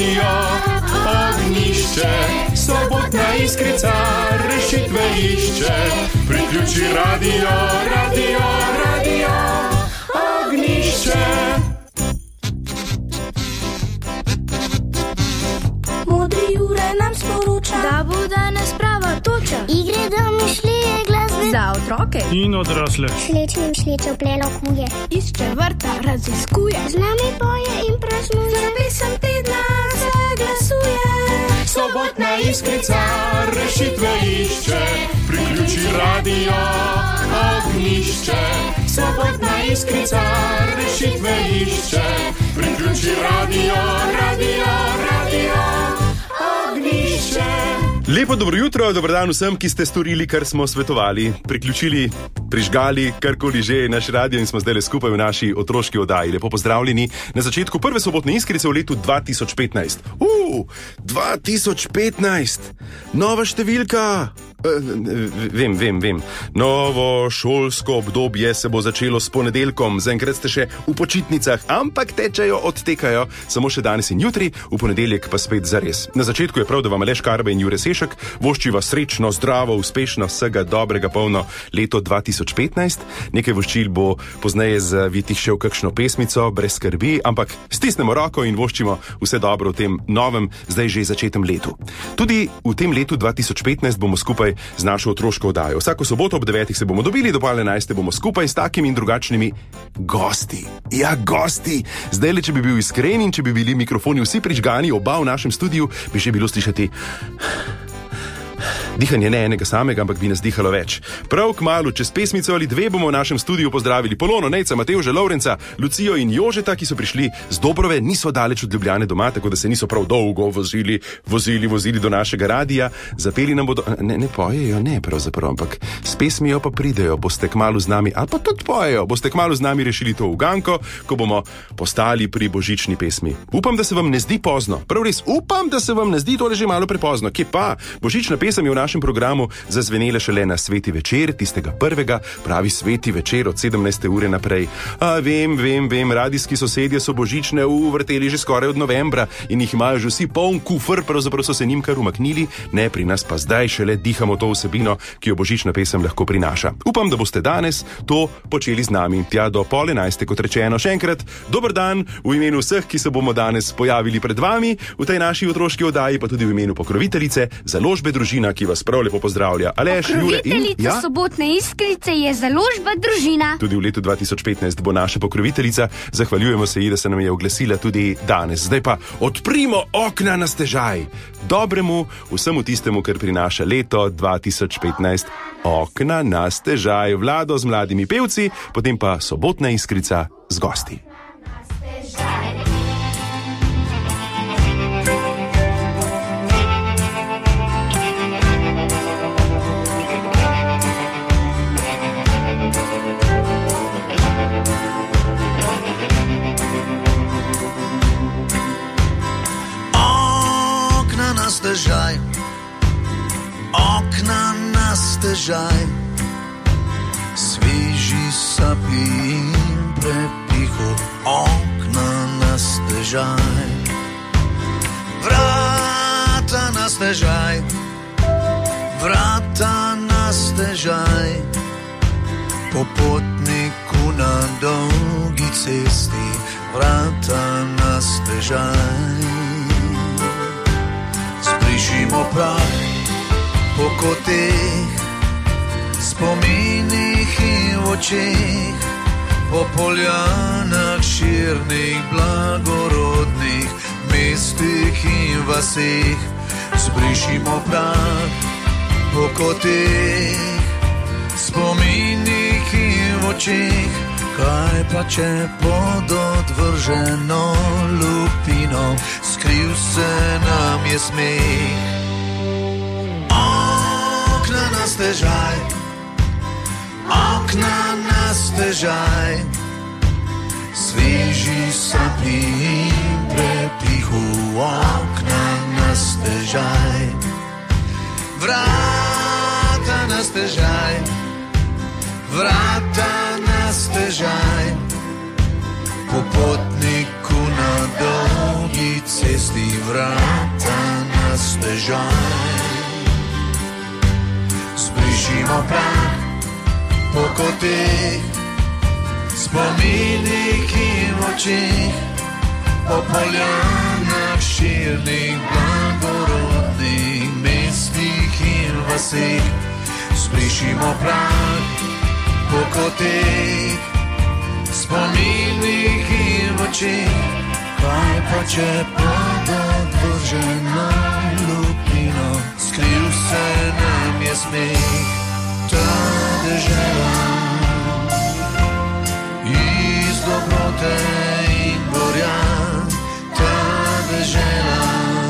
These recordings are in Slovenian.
radio, Ognišče, Sobotna Iskrica, rešitve išče. Priključi radio, radio, radio, Ognišče. Modri Jure nam sporoča, da bo danes prava toča. Igre, domišljije, glasbe za otroke in odrasle. Slečnim slečo plelo kuje, išče vrta, raziskuje, z nami poje in praznuje, za pesem tedna se glasuje. Sobotna Iskrica, rešitve išče. Priključi radio, Ognišče. Sobotna Iskrica, rešitve išče. Priključi radio, radio, radio, Ognišče. Lepo dobro jutro, dober dan vsem, ki ste storili, kar smo svetovali, priključili, prižgali, karkoli že naš radio in smo zdaj skupaj v naši otroški oddaji. Lepo pozdravljeni na začetku prve Sobotne Iskrice v letu 2015. 2015! Nova številka! Vem. Novo šolsko obdobje se bo začelo s ponedeljkom. Zaenkrat ste še v počitnicah, ampak tečejo, odtekajo samo še danes in jutri, v ponedeljek pa spet zares. Na začetku je prav, da vam Aleš Karba in Jure Sešek voščiva srečno, zdravo, uspešno, vsega dobrega polno leto 2015. Nekaj voščil bo pozneje zavitih še v kakšno pesmico, brez skrbi, ampak stisnemo roko in voščimo vse dobro v tem novem, zdaj že začetem letu. Tudi v tem letu 2015 bomo skupaj z našo otroško oddajo. Vsako soboto ob 9 se bomo dobili, do 10:30 bomo skupaj s takimi in drugačnimi gosti. Ja, gosti! Zdaj le, če bi bil iskren in če bi bili mikrofoni vsi prižgani, oba v našem studiu, bi že bilo slišati dihanje ne enega samega, ampak bi nas dihalo več. Prav kmalu, čez pesmico ali dve, bomo v našem studiu pozdravili Polono, Nejca, Matevža, Lovrenca, Lucijo in Jožeta, ki so prišli z Dobrove, niso daleč od Ljubljane doma, tako da se niso prav dolgo vozili do našega radija. Zapeli nam bodo, ne pojejo, ne pravzaprav, ampak s pesmijo pa pridejo, boste kmalu z nami, ali pa tudi pojejo, boste kmalu z nami rešili to uganko, ko bomo postali pri božični pesmi. Upam, da se vam ne zdi pozno, prav res, upam, da se vam ne zdi tole že malo prepozno. Kje pa? Božična pesem je v našem programu zazvenela šele na sveti večer, tistega prvega, pravi sveti večer od 17. ure naprej. Vem, radijski sosedje so božične vrteli že skoraj od novembra in jih imajo že vsi poln kufr, pravzaprav so se njim kar umaknili, ne, pri nas pa zdaj šele dihamo to vsebino, ki jo božična pesem lahko prinaša. Upam, da boste danes to počeli z nami, tja do 10:30, kot rečeno. Še enkrat, dober dan v imenu vseh, ki se bomo danes pojavili pred vami v tej naši otroški oddaji, pa tudi v imenu pokroviteljice Založbe Družina, ki vas prav lepo pozdravlja. Aleš, Jure in... Pokroviteljica Sobotne Iskrice je Založba Družina. Tudi v letu 2015 bo naša pokroviteljica. Zahvaljujemo se ji, da se nam je oglasila tudi danes. Zdaj pa odprimo okna na stežaj. Dobremu, vsemu tistemu, kar prinaša leto 2015. Okna na stežaj. Vlado z mladimi pevci, potem pa Sobotna Iskrica z gosti. Okna na stežaj, sveži sapi in prepihu. Okna na stežaj, vrata na stežaj, vrata na stežaj, popotniku na dolgi cesti, vrata na stežaj. Sprišimo prah po koteh, spominih in v očeh, po poljanah širnih, blagorodnih, mestih in vaseh. Sprišimo prah po koteh, spominih in v očeh, kaj pa če pod odvrženo lupino skril se nam je smeh. Okna na stežaj, okna na stežaj, sveži sapi in prepihu. Okna na stežaj, vrata na stežaj, vrata na stežaj, popotniku na dolgi ujki cesti vrata na stežaj. Zbrišimo prah po koteh, spominih in očeh, po poljanah širnih, blagorodnih mestih in vaseh. Zbrišimo prah po koteh, spominih in očeh, kaj pa če pod odvrženo lupino skril se nam je smeh. Ta dežela iz dobrote in gorja, ta dežela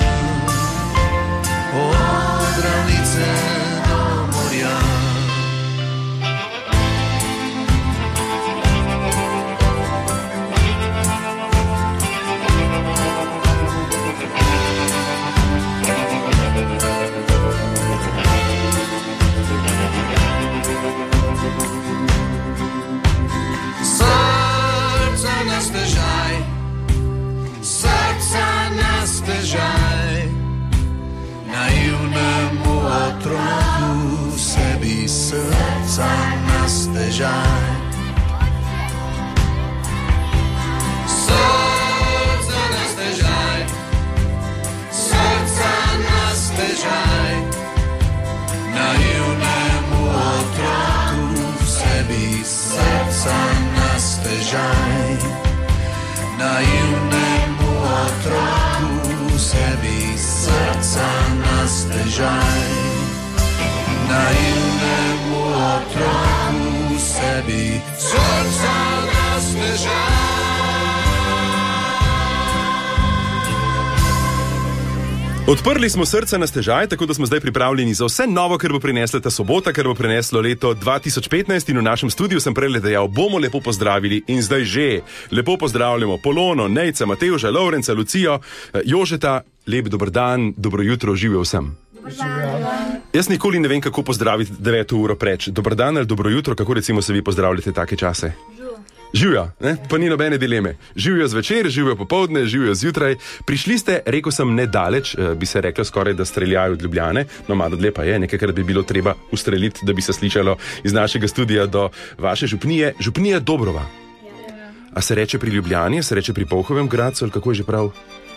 od ravnice do morja. Naivnemu otroku sebi srca na stežaj. Srca na stežaj, srca na stežaj. Naivnemu otroku sebi srca na stežaj. Naivnemu otroku sebi srca na stežaj. Naivnemu otroku sebi srca na stežaj. Odprli smo srca na stežaj, tako da smo zdaj pripravljeni za vse novo, kar bo prinesla ta sobota, kar bo prineslo leto 2015 in v našem studiu sem prej dejal, bomo lepo pozdravili in zdaj že lepo pozdravljamo Polono, Nejca, Matevža, Lovrenca, Lucijo, Jožeta. Lep dober dan, dobro jutro, živijo vsem. Jaz nikoli ne vem, kako pozdraviti 9 uro preč. Dober dan ali dobro jutro, kako recimo se vi pozdravljate take čase? Živijo, pa ni nobene dileme. Živijo zvečer, živijo popoldne, živijo zjutraj. Prišli ste, rekel sem, nedaleč, bi se reklo skoraj, da streljajo od Ljubljane. No, malo dlje pa je, nekajkrat bi bilo treba ustreliti, da bi se slišalo iz našega studia do vaše župnije. Župnija Dobrova. A se reče pri Ljubljani, se reče pri Polhovem Gradcu, ali kako je že prav?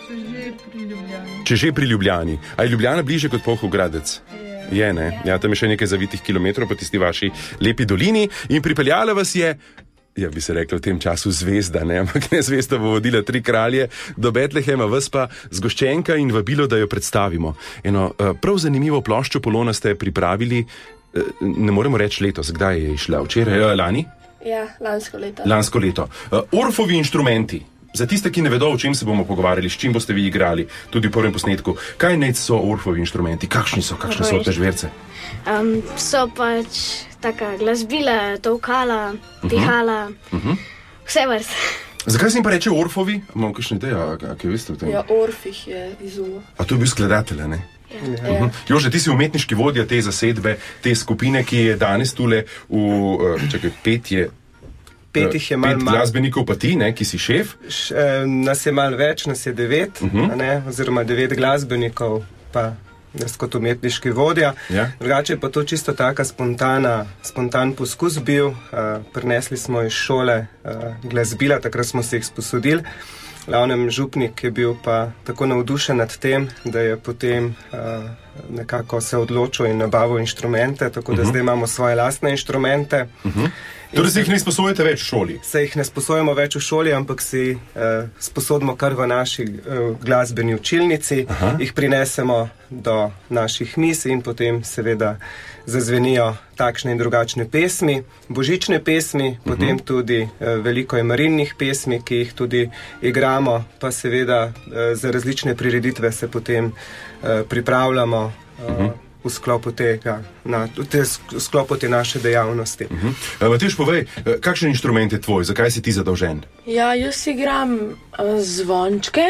Če že pri Ljubljani. A je Ljubljana bliže kot Polhov Gradec? Je, ne? Ja, tam je še nekaj zavitih kilometrov po tisti vaši lepi dolini in pripeljala vas je, ja bi se reklo v tem času zvezda, ne, ampak ne zvezda bo vodila 3 kralje do Betlehema, vas pa zgoščenka in vabilo, da jo predstavimo. Eno prav zanimivo ploščo Polona ste pripravili, ne moremo reči letos, kdaj je išla? Včeraj, lani? Ja, lansko leto. Lansko leto. Orfovi inštrumenti. Za tiste, ki ne vedo, o čem se bomo pogovarjali, s čim boste vi igrali, tudi v prvem posnetku. Kaj nec so Orfovi inštrumenti? Kakšni so te žverce? So pač taka glasbila, tolkala, pihala, vse vrste. Zakaj se jim pa reče Orfovi? Imam kakšne ideje, kaj veste o tem? Ja, Orfih je izumil. A to je bil skladatelj, ne? Ja. Jože, ti si umetniški vodja te zasedbe, te skupine, ki je danes tule v, Petih je malo manj. 5 glasbenikov pa ti, ne, ki si šef? Nas je malo več, nas je 9, oziroma 9 glasbenikov, pa jaz kot umetniški vodja. Ja. Drugače pa to čisto taka spontan poskus bil. Prinesli smo iz šole glasbila, takrat smo se jih sposodili. Glavnem župnik je bil pa tako navdušen nad tem, da je potem nekako se odločil in nabavil inštrumente, tako da zdaj imamo svoje lastne inštrumente. Torej se jih ne sposojate več v šoli? Se jih ne sposojamo več v šoli, ampak si sposodimo kar v naši glasbeni učilnici, jih prinesemo do naših mis in potem seveda zazvenijo takšne in drugačne pesmi, božične pesmi, potem tudi veliko je marinnih pesmi, ki jih tudi igramo, pa seveda za različne prireditve se potem pripravljamo v sklopu tega, v sklopu te naše dejavnosti. Matevž, povej, kakšen inštrument je tvoj, zakaj si ti zadolžen? Ja, jaz igram zvončke,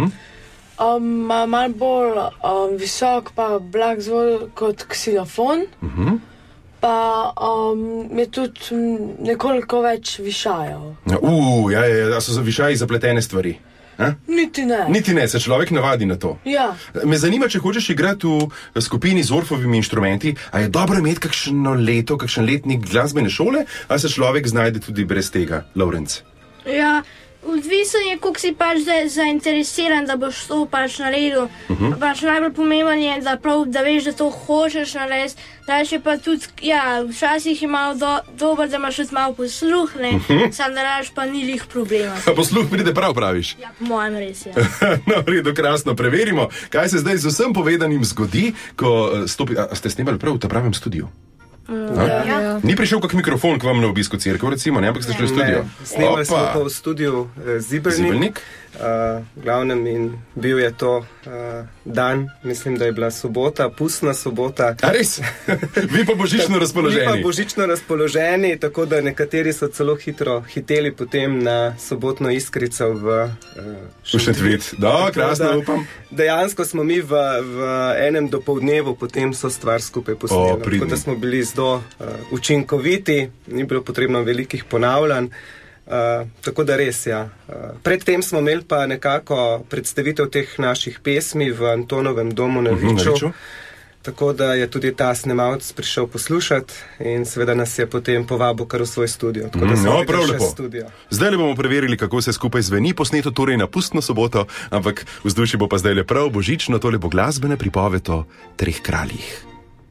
malo bolj visok, pa blag zvon kot ksilofon, pa je tudi nekoliko več višajev. Ja, so za višaji zapletene stvari. Niti ne. Niti ne, se človek navadi na to. Ja. Me zanima, če hočeš igrati v skupini z Orfovimi inštrumenti, a je dobro imeti kakšno leto, kakšen letnik glasbene šole, a se človek znajde tudi brez tega, Lovrenc? Ja, odvisen je, koliko si pač zainteresiran, da boš to pač naredil. Pač najbolj pomemben je, da veš, da to hočeš narediti. Daš je pa tudi, ja, včasih je malo dober, da imaš tudi malo posluh, ne? Sam da raš pa ni lih problema. A posluh pride prav, praviš? Ja, po mojem res, ja. No, redo, krasno, preverimo, kaj se zdaj z vsem povedanim zgodi, ko stopi... A ste snemali prav v ta pravem studiu? Ja. Ni prišel kak mikrofon k vam na obisku cerkev, recimo, ne, ampak ste šli v studio. Snemali smo pa v studiu Zibelnik. Glavnem in bil je to dan, mislim, da je bila sobota, pustna sobota. A res? Vi pa božično razpoloženi. Vi pa božično razpoloženi, tako da nekateri so celo hitro hiteli potem na sobotno iskrico v Šentvid. Da, krasno, upam. Dejansko smo mi v enem dopoldnevu potem so stvar skupaj posneli. Tako da smo bili zelo učinkoviti, ni bilo potrebno velikih ponavljanj. Tako da res, ja. Predtem smo imeli pa nekako predstavitev teh naših pesmi v Antonovem domu na Viču. Tako da je tudi ta snemalc prišel poslušati in seveda nas je potem povabil kar v svoj studio. Tako da smo prav še lepo. Studio. Zdaj le bomo preverili, kako se skupaj zveni, posneto torej na pustno soboto, ampak vzdušje bo pa zdaj le prav božično, tole bo glasbena pripoved o treh kraljih.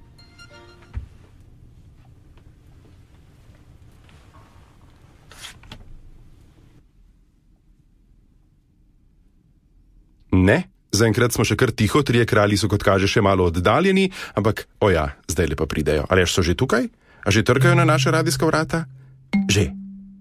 Ne, zaenkrat smo še kar tiho, trije kralji so kot kaže še malo oddaljeni, ampak, oja, zdaj lepa pridejo. Ali so že tukaj? A že trkajo na naša radijska vrata? Že.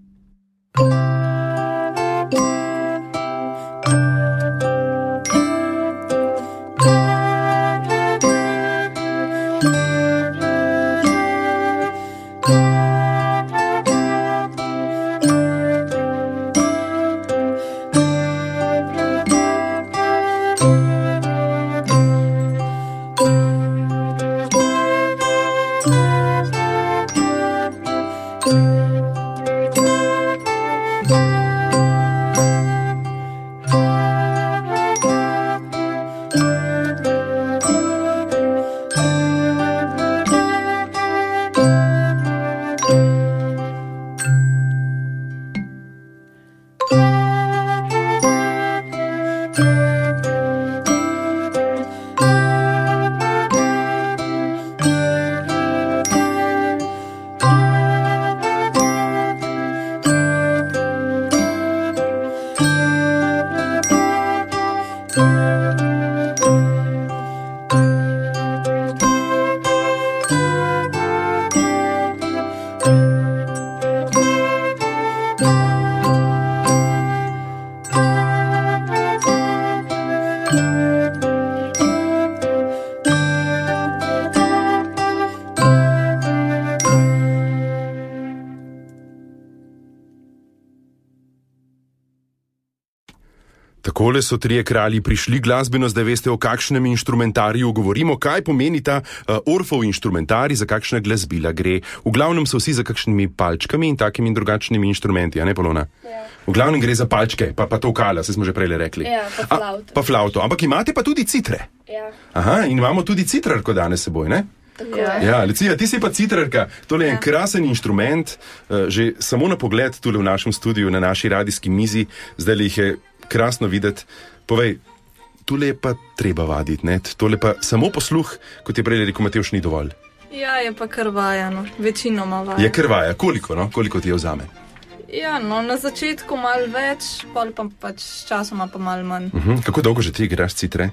Takole so trije kralji prišli glasbeno, zdaj veste, o kakšnem inštrumentariju govorimo, kaj pomeni ta Orfov inštrumentarij, za kakšna glasbila gre. V glavnem so vsi za kakšnimi palčkami in takimi in drugačnimi inštrumenti, a ne, Polona? Ja. V glavnem gre za palčke, pa tolkala, se smo že prej rekli. Ja, pa flavto. Pa flavto, ampak imate pa tudi citre. Ja. Aha, in imamo tudi citrarko danes seboj, ne? Ja, Lucija, ti si pa citrarka, tole je en krasen inštrument, že samo na pogled tule v našem studiu, na naši radijski mizi, zdaj jih je krasno videti. Povej, tole je pa treba vaditi, ne? Tole pa samo posluh, kot je prej rekel Matevž, ni dovolj. Ja, je pa krvajano, večinoma vaja. Je krvaja, koliko, no? Koliko ti je vzame? Ja, no, na začetku malo več, pol pa pač časoma pa malo manj. Kako dolgo že ti igraš citre?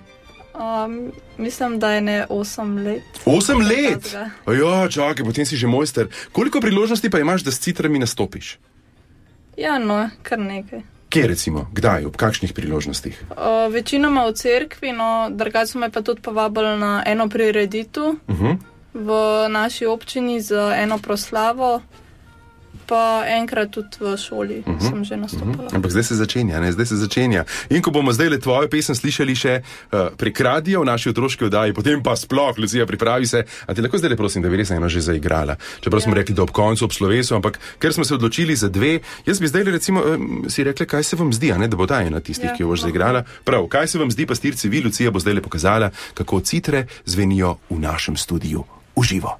Mislim, da je ne 8 let. 8 let? Ja, čakaj, potem si že mojster. Koliko priložnosti pa imaš, da s citrami nastopiš? Ja, no, kar nekaj. Kje recimo? Kdaj? Ob kakšnih priložnostih? Večinoma v cerkvi, no, drugače so me pa tudi povabili na eno prireditev v naši občini za eno proslavo. pa enkrat tudi v šoli sem že nastopala. Ampak zdaj se začenja, ne? Zdaj se začenja. In ko bomo zdaj tvojo pesem slišali še prek radia v naši otroški oddaji, potem pa sploh, Lucija, pripravi se. A ti lahko zdaj prosim, da bi res eno že zaigrala? Čeprav smo rekli, da ob koncu, ob slovesu, ampak ker smo se odločili za dve, jaz bi zdaj recimo si rekla, kaj se vam zdi, a ne, da bo ta ena tistih, ki jo boš zaigrala. Prav, kaj se vam zdi, pastirci, vi, Lucija bo zdaj pokazala, kako citre zvenijo v našem studiu v živo.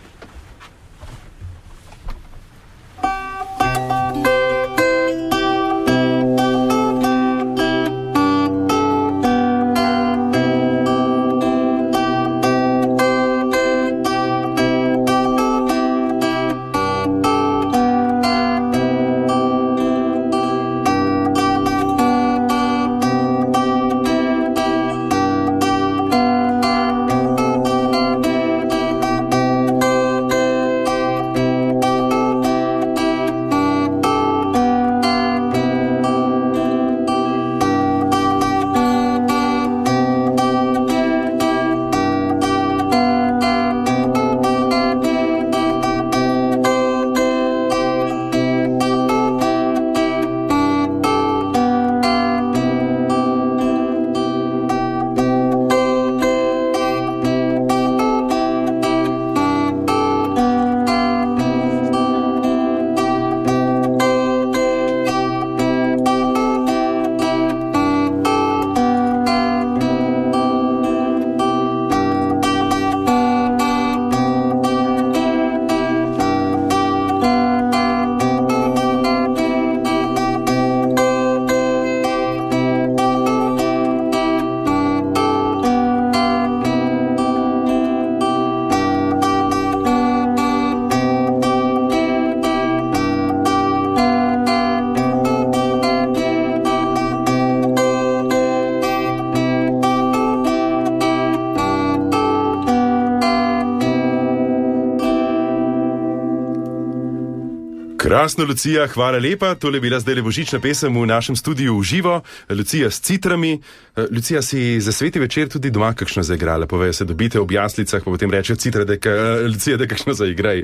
Krasno, Lucija, hvala lepa. Tole je bila zdaj božična pesem v našem studiu v živo. Lucija s citrami. Lucija, si za sveti večer tudi doma kakšno zaigrala? Povejo se, dobite ob jaslicah, pa potem rečejo citra, Lucija, da kakšno zaigraj.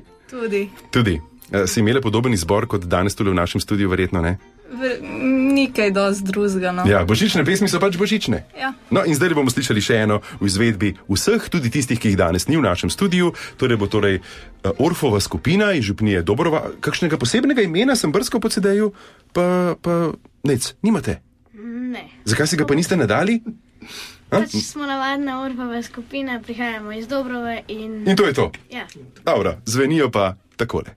Tudi. Si imela podoben izbor kot danes tole v našem studiu, verjetno, ne? Nikaj dosti drugega, no. Ja, božične pesmi so pač božične. Ja. No, in zdaj bomo slišali še eno v izvedbi vseh, tudi tistih, ki jih danes ni v našem studiu. Torej bo Orfova skupina iz župnije Dobrova. Kakšnega posebnega imena sem brskal po CD-ju, pa nec, nimate? Ne. Zakaj si ga pa niste nadali? Pač smo navadna Orfova skupina, prihajamo iz Dobrove in... In to je to? Ja. Dobro, zvenijo pa takole.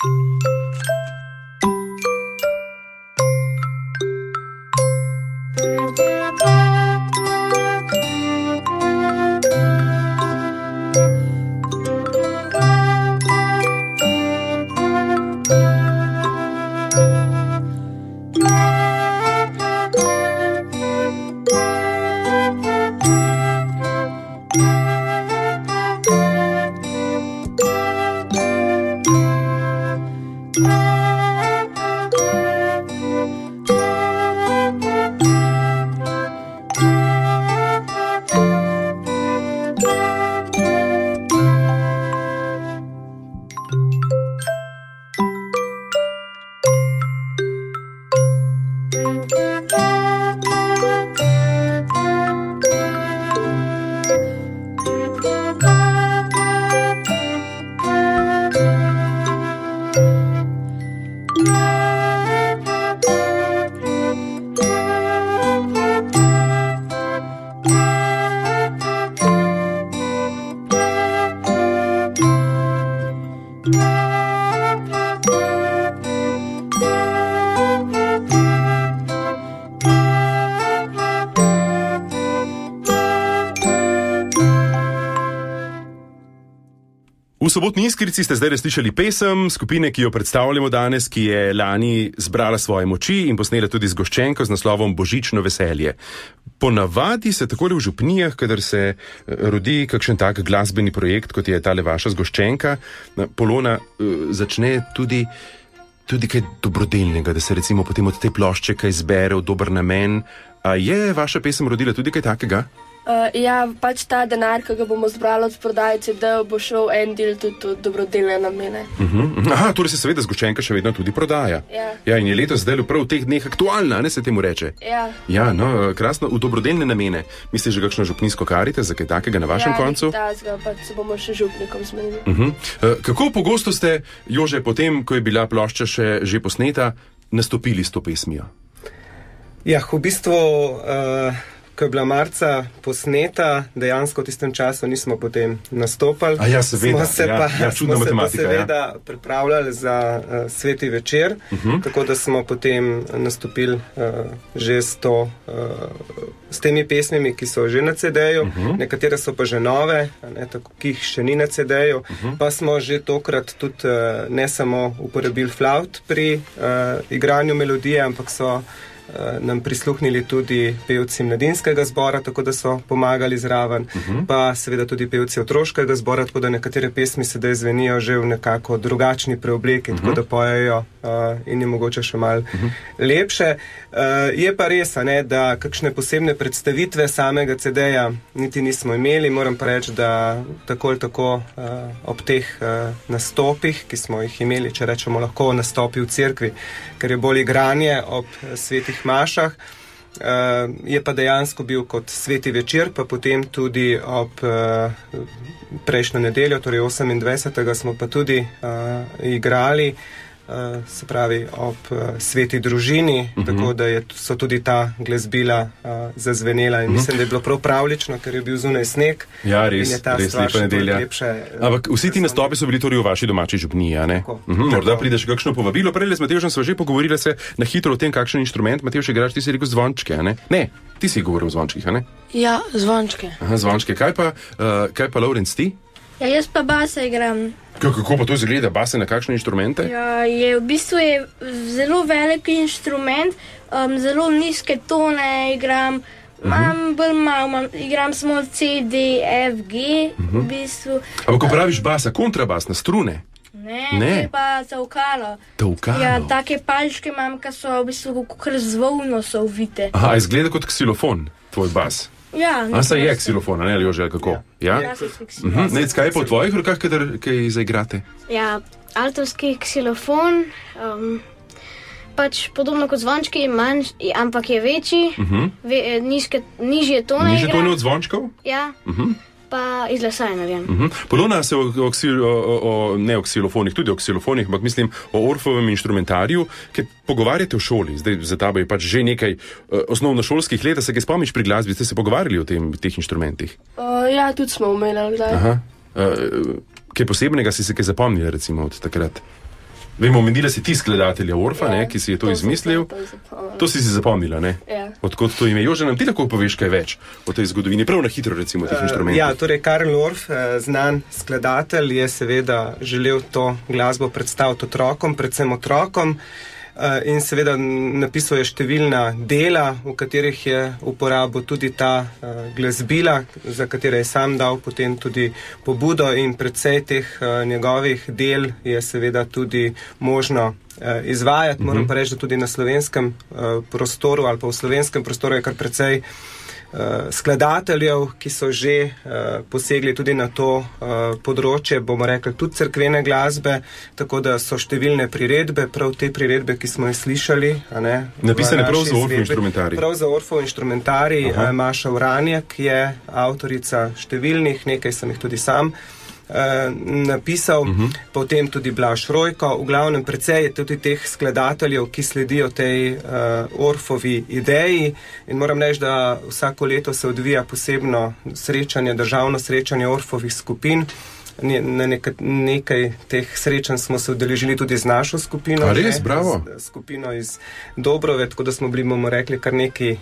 V Sobotni Iskrici ste zdaj slišali pesem skupine, ki jo predstavljamo danes, ki je lani zbrala svoje moči in posnela tudi zgoščenko z naslovom Božično veselje. Ponavadi se takole v župnijah, kadar se rodi kakšen tak glasbeni projekt, kot je tale vaša zgoščenka, Polona, začne tudi kaj dobrodelnega, da se recimo potem od te plošče kaj zbere v dober namen. A je vaša pesem rodila tudi kaj takega? Ja, pač ta denar, ki ga bomo zbrali od prodaje CD-jev, bo šel en del tudi v dobrodelne namene. Aha, torej se seveda zgoščenka še vedno tudi prodaja. Ja, in je letos zdaj prav v teh dneh aktualna, ne se temu reče? Ja, no, krasno, v dobrodelne namene. Misliš, že kakšno župninsko karite za kaj takega na vašem koncu? Ja, pač se bomo še župnikom zmenili. Kako pogosto ste, Jože, potem, ko je bila plošča že posneta, nastopili s to pesmijo? Ja, v bistvu... Ko je bila marca posneta, dejansko v tistem času nismo potem nastopali. Ja, seveda. Čudna matematika. Seveda pripravljali za sveti večer, tako da smo potem nastopili že s temi pesmimi, ki so že na CD-ju, nekatere so pa že nove, ki jih še ni na CD-ju, pa smo že tokrat tudi ne samo uporabili flaut pri igranju melodije, ampak so nam prisluhnili tudi pevci mladinskega zbora, tako da so pomagali zraven, pa seveda tudi pevci otroškega zbora, tako da nekatere pesmi sedaj zvenijo že v nekako drugačni preobleki, tako da pojejo in je mogoče še malo lepše. Je pa res, da kakšne posebne predstavitve samega CD-ja niti nismo imeli, moram pa reči, da tako ali tako ob teh nastopih, ki smo jih imeli, če rečemo lahko nastopi v cerkvi, ker je bolj igranje ob svetih mašah, je pa dejansko bil kot sveti večer, pa potem tudi ob prejšnjo nedeljo, torej 28. smo pa tudi igrali, se pravi ob sveti družini, tako da so tudi ta glasbila zazvenela in mislim, da je bilo prav pravlično, ker je bil zunaj sneg. Ja, res lepa nedelja. Ampak vsi ti nastopi so bili torej v vaši domači župniji, a ne? Morda prideš kakšno povabilo. Prej s Matevžem sva že pogovorila se na hitro o tem, kakšen inštrument. Matevž, igraš, ti si rekel zvončke, a ne? Ne, ti si govoril o zvončkih, a ne? Ja, zvončke. Aha, zvončke. Kaj pa Lovrenc, ti? Ja, jaz pa basa igram. Kako pa to izgleda, base na kakšne inštrumente? Ja, v bistvu je zelo velik inštrument, zelo nizke tone igram, igram samo C, D, F, G, v bistvu. Ampak ko praviš basa, kontrabas na strune? Ne, to je pa tavkalo. Tavkalo? Ja, take palčke imam, ki so v bistvu kar zvovno so uvite. Aha, izgleda kot ksilofon, tvoj bas. Ja, saj je ksilofon, ali Jože, ali kako? Ja? Nec, kaj je po tvojih rokah, kaj zaigrate? Ja, altovski ksilofon, pač podobno kot zvončki, ampak je večji, nižje tone. Nižje tone od zvončkov? Ja, pa iz lesa je narejen. Polona se ne o ksilofonih, tudi o ksilofonih, ampak mislim o Orfovem inštrumentariju, ki pogovarjate v šoli. Zdaj za tabo je pač že nekaj osnovnošolskih let, da se kaj spomniš pri glasbi, ste se pogovarjali o teh inštrumentih? Ja, tudi smo omenjali kdaj. Aha. Kaj posebnega si se kaj zapomnila recimo od takrat? Vemo, omenila si ti skladatelja Orfa, ki si je to izmislil. To si zapomnila, ne? Ja. Odkot to ime? Jože, nam ti lahko poveš kaj več o tej zgodovini, prav na hitro recimo teh inštrumentov. Ja, torej Karl Orff, znan skladatelj, je seveda želel to glasbo predstaviti otrokom, predvsem otrokom. In seveda napisal je številna dela, v katerih je uporabil tudi ta glasbila, za katere je sam dal potem tudi pobudo in precej teh njegovih del je seveda tudi možno izvajati. Moram pa reči, da tudi na slovenskem prostoru ali pa v slovenskem prostoru je kar precej skladateljev, ki so že posegli tudi na to področje, bomo rekli, tudi cerkvene glasbe, tako da so številne priredbe, prav te priredbe, ki smo jih slišali. Napisane prav za Orfov inštrumentarij. Prav za Orfov inštrumentarij. Maša Vranjak je avtorica številnih, nekaj sem jih tudi sam napisal, potem tudi Blaž Rojko. V glavnem precej je tudi teh skladateljev, ki sledijo tej Orfovi ideji in moram reči, da vsako leto se odvija posebno srečanje, državno srečanje Orfovih skupin. Na nekaj teh srečanj smo se udeležili tudi z našo skupino. A res, bravo. Skupino iz Dobrove, tako da smo bili, bomo rekli, kar neki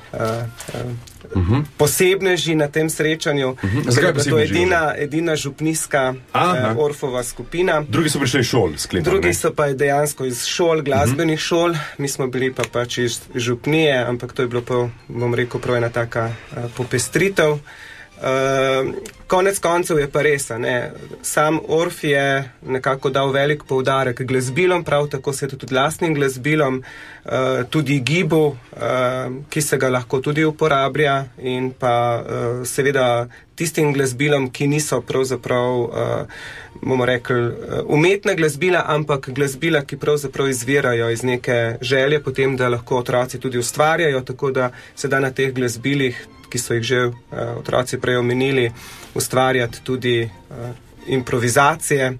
posebneži na tem srečanju. Zakaj posebneži? To je edina župnijska Orfova skupina. Drugi so prišli iz šol, sklepam. Drugi so pa dejansko iz šol, glasbenih šol. Mi smo bili pa pač iz župnije, ampak to je bilo pa, bom rekel, prav ena taka popestritev Konec koncev je pa res, ne? Sam Orf je nekako dal velik poudarek glasbilom, prav tako se tudi lastnim glasbilom, tudi gibu, ki se ga lahko tudi uporablja in pa seveda tistim glasbilom, ki niso pravzaprav, bomo rekli, umetna glasbila, ampak glasbila, ki pravzaprav izvirajo iz neke želje potem, da lahko otroci tudi ustvarjajo, tako da se da na teh glasbilih, ki so jih že otroci prej omenili, ustvarjati tudi improvizacije.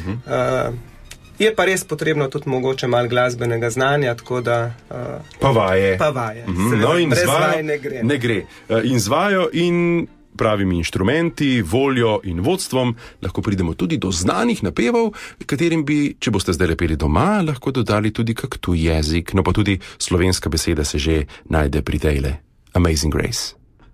Je pa res potrebno tudi mogoče malo glasbenega znanja, tako da... Pa vaje. No in brez vaje ne gre. In z vajo in pravimi inštrumenti, voljo in vodstvom lahko pridemo tudi do znanih napevov, katerim bi, če boste zdaj lepeli doma, lahko dodali tudi kak tuj jezik, no pa tudi slovenska beseda se že najde pri tejle. Amazing Grace.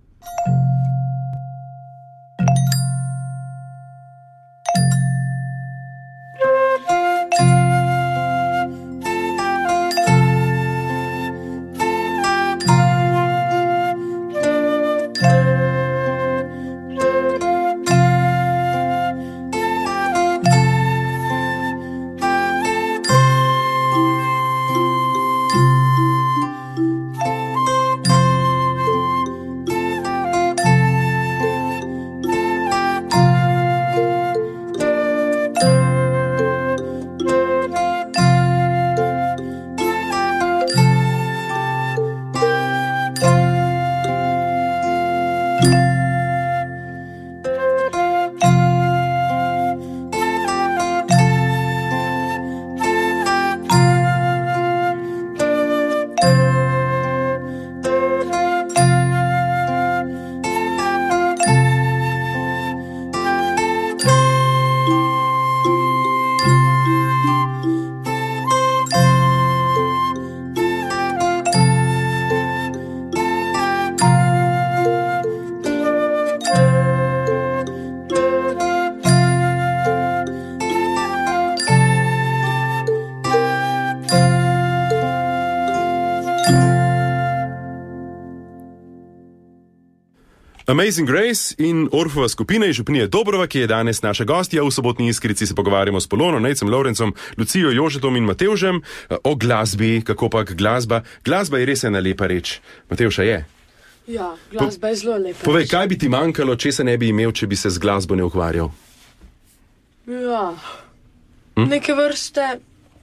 Amazing Grace in Orfova skupina iz župnije Dobrova, ki je danes naša gostja. V sobotni Iskrici se pogovarjamo s Polono, Nejcem Lovrencem, Lucijo, Jožetom in Matevžem o glasbi, kako pa glasba. Glasba je res ena lepa reč. Matevša je? Ja, glasba je zelo lepa. Povej, kaj bi ti manjkalo, če se ne bi imel, če bi se z glasbo ne ukvarjal? Ja, neke vrste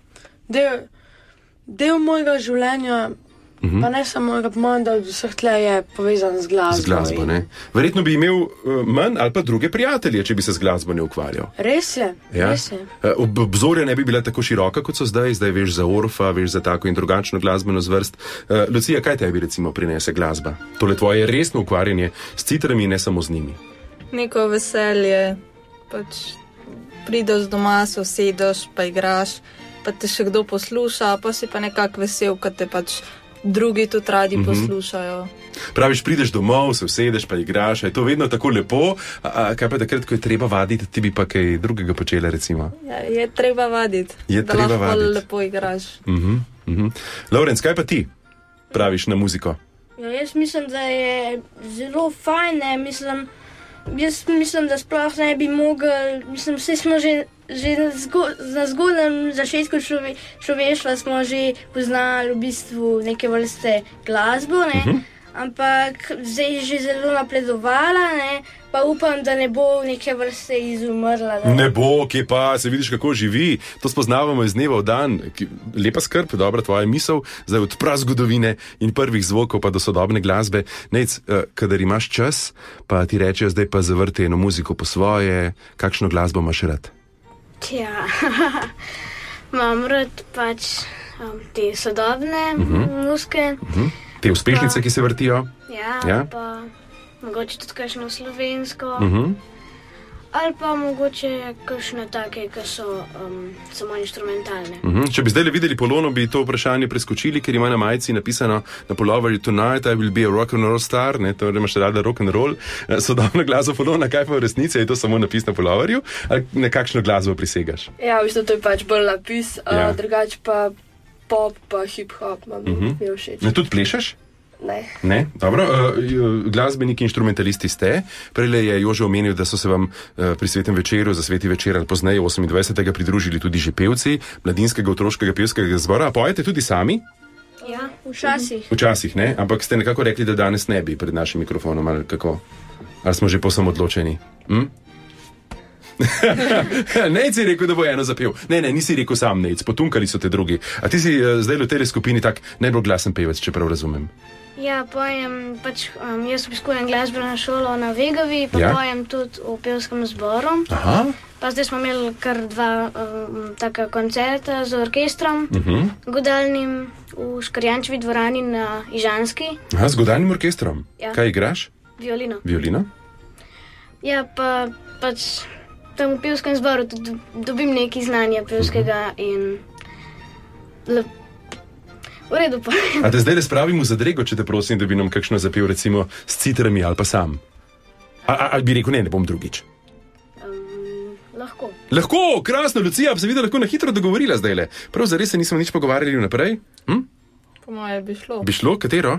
del mojega življenja, pa ne samo mojega, da vseh tle je povezan z glasbo. Z glasbo, ne? Verjetno bi imel manj ali pa druge prijatelje, če bi se z glasbo ne ukvarjal. Res je, ja? Res je. Obzorja ne bi bila tako široka, kot so zdaj veš za Orfa, veš za tako in drugačno glasbeno zvrst. Lucija, kaj tebi recimo prinese glasba? Tole tvoje resno ukvarjanje s citrami, ne samo z njimi. Neko veselje, pač prideš doma, se usedeš, pa igraš, pa te še kdo posluša, pa si pa nekako vesel, kad te pač drugi tudi radi poslušajo. Praviš, prideš domov, se usedeš, pa igraš, je to vedno tako lepo, kaj pa takrat, ko je treba vaditi, ti bi pa kaj drugega počela, recimo? Ja, je treba vaditi, da lahko lepo igraš. Lovrenc, kaj pa ti praviš na muziko? Ja, jaz mislim, da je zelo fajn, jaz mislim, da sploh ne bi mogli, vsi smo že na zgodnem začetku človeštva smo že poznali v bistvu neke vrste glasbo, ampak zdaj je že zelo napredovala, pa upam, da ne bo neke vrste izumrla. Ne bo, kje pa, se vidiš, kako živi, to spoznavamo iz dneva v dan. Lepa skrb, dobra tvoja misel, zdaj od prazgodovine in prvih zvokov pa do sodobne glasbe. Nejc, kadar imaš čas, pa ti rečejo, zdaj pa zavrti eno muziko po svoje, kakšno glasbo imaš rad? Tja, imam rad pač te sodobne muzike. Te uspešnice, ki se vrtijo? Ja, pa mogoče tudi kakšno slovensko. Ali pa mogoče kakšne take, ki so samo inštrumentalne. Če bi zdaj le videli Polono, bi to vprašanje preskočili, ker ima na majici napisano na puloverju Tonight I will be a rock and roll star, torej imaš rada rock and roll, sodobno glasbo Polona, kaj pa v resnici, je to samo napis na puloverju, ali na kakšno glasbo prisegaš? Ja, v bistvu to je pač bolj napis, drugače pa pop, pa hip-hop, mi je všeč. Tudi plešeš? Ne? Dobro, glasbeniki, inštrumentalisti ste. Prejle je Jože omenil, da so se vam pri Svetem večeru, za Sveti večer ali pozneje 28. pridružili tudi že pevci mladinskega otroškega pevskega zbora. A pojete tudi sami? Ja, Včasih. Včasih, ne? Ampak ste nekako rekli, da danes ne bi pred našim mikrofonom ali kako? Ali smo že povsem odločeni? Nejc je rekel, da bo eno zapel. Ne, nisi rekel sam Nejc, potunkali so te drugi. A ti si zdaj v tej skupini tak najbolj glasen pevec, če prav razumem. Ja, pojem, jaz obiskujem glasbeno šolo na Vegavi, pa pojem tudi v pevskem zboru. Aha. Pa zdaj smo imeli kar 2 taka koncerta z orkestrom, godalnim v Škrjančevi dvorani na Ižanski. Aha, z godalnim orkestrom? Ja. Kaj igraš? Violino. Violino? Ja, pa tam v pevskem zboru tudi dobim nekaj znanja pevskega in v redu pa. A te zdaj le spravim v zadrego, če te prosim, da bi nam kakšno zapel, recimo s citrami ali pa sam? Ali bi rekel, ne bom drugič? Lahko. Lahko, krasno, Lucija, bi se videla lahko na hitro dogovorila zdaj le. Prav zares se nismo nič pogovarjali vnaprej? Po moje bi šlo. Bi šlo? Katero?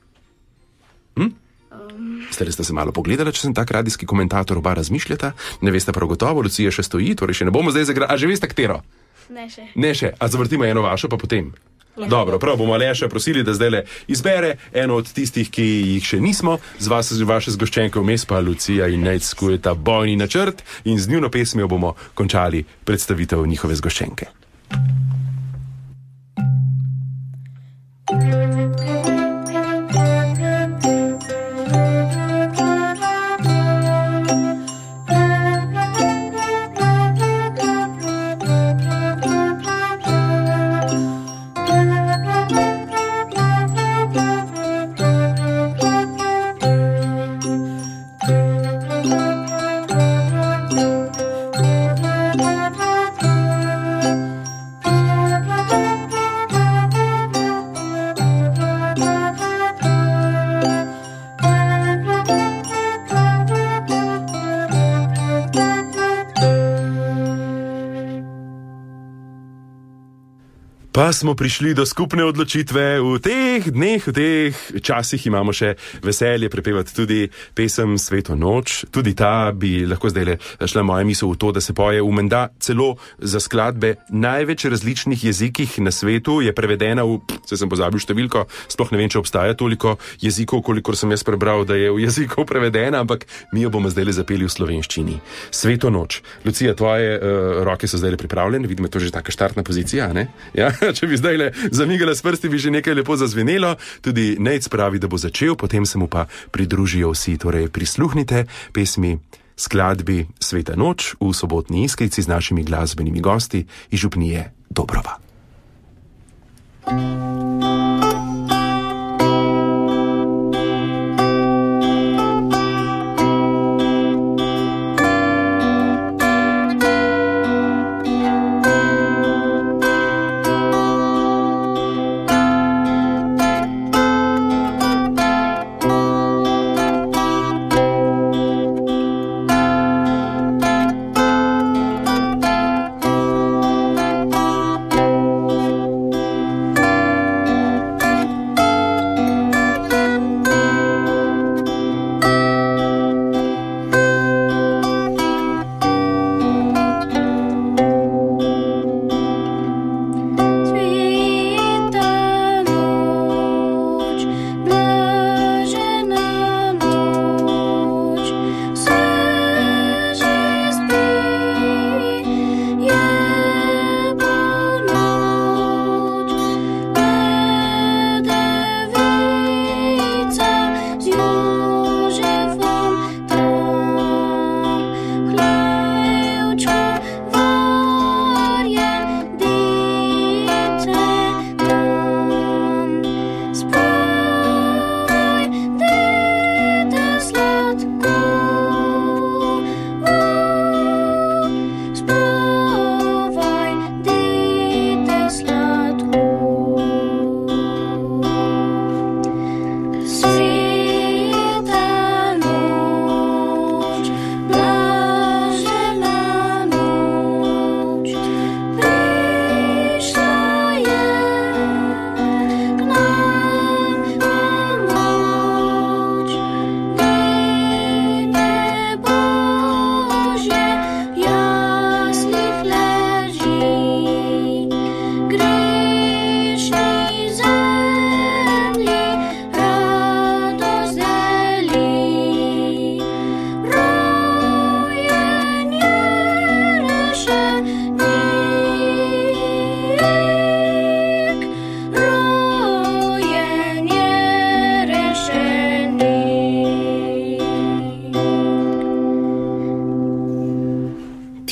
Zdaj ste se malo pogledali, če sem tak radijski komentator, oba razmišljata, ne veste prav gotovo, Lucija še stoji, torej še ne bomo zdaj zagrali. A že veste katero? Ne še. A zavrtimo eno vašo, pa potem. Dobro, prav bomo Aleša prosili, da zdaj le izbere eno od tistih, ki jih še nismo, z vaše zgoščenke vmes pa Lucija in Nejc skujeta bojni načrt in z njuno pesmijo bomo končali predstavitev njihove zgoščenke. Pa smo prišli do skupne odločitve. V teh dneh, v teh časih imamo še veselje prepevati tudi pesem Sveto noč. Tudi ta bi lahko zdaj šla moja misel v to, da se poje v menda celo za skladbe največ različnih jezikih na svetu. Je prevedena v, se sem pozabil številko, sploh ne vem, če obstaja toliko jezikov, kolikor sem jaz prebral, da je v jezikov prevedena, ampak mi jo bomo zdaj zapeli v slovenščini. Sveto noč. Lucija, tvoje roke so zdaj pripravljene, vidim, je to že taka štartna pozicija, ne? Ja? Če bi zdaj le zamigala s prsti, bi že nekaj lepo zazvenelo. Tudi Nejc pravi, da bo začel, potem se mu pa pridružijo vsi. Torej prisluhnite pesmi skladbi Sveta noč v sobotni Iskrici z našimi glasbenimi gosti iz župnije Dobrova.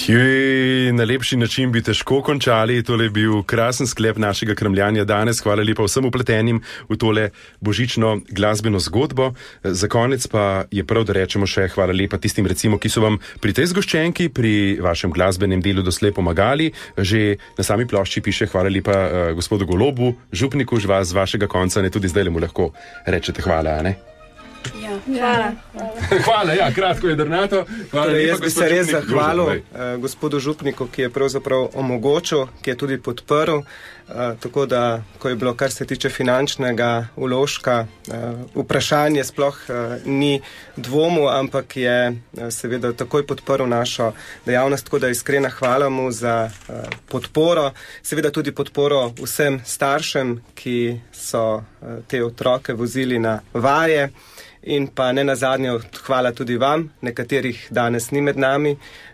Na lepši način bi težko končali. Tole je bil krasen sklep našega krmljanja danes. Hvala lepa vsem upletenim v tole božično glasbeno zgodbo. Za konec pa je prav, da rečemo še hvala lepa tistim, recimo, ki so vam pri tej zgoščenki, pri vašem glasbenem delu doslej pomagali. Že na sami plošči piše hvala lepa gospodu Golobu, župniku, z vašega konca, ne, tudi zdaj mu lahko rečete hvala, ne? Ja, hvala. Hvala, ja, kratko je drnato. Jaz bi se res zahvalil gospodu župniku, ki je pravzaprav omogočil, ki je tudi podprl, tako da, ko je bilo, kar se tiče finančnega vložka, vprašanje sploh ni dvomu, ampak je seveda takoj podprl našo dejavnost, tako da iskrena hvala mu za podporo, seveda tudi podporo vsem staršem, ki so te otroke vozili na vaje. In pa ne nazadnje hvala tudi vam, nekaterih danes ni med nami,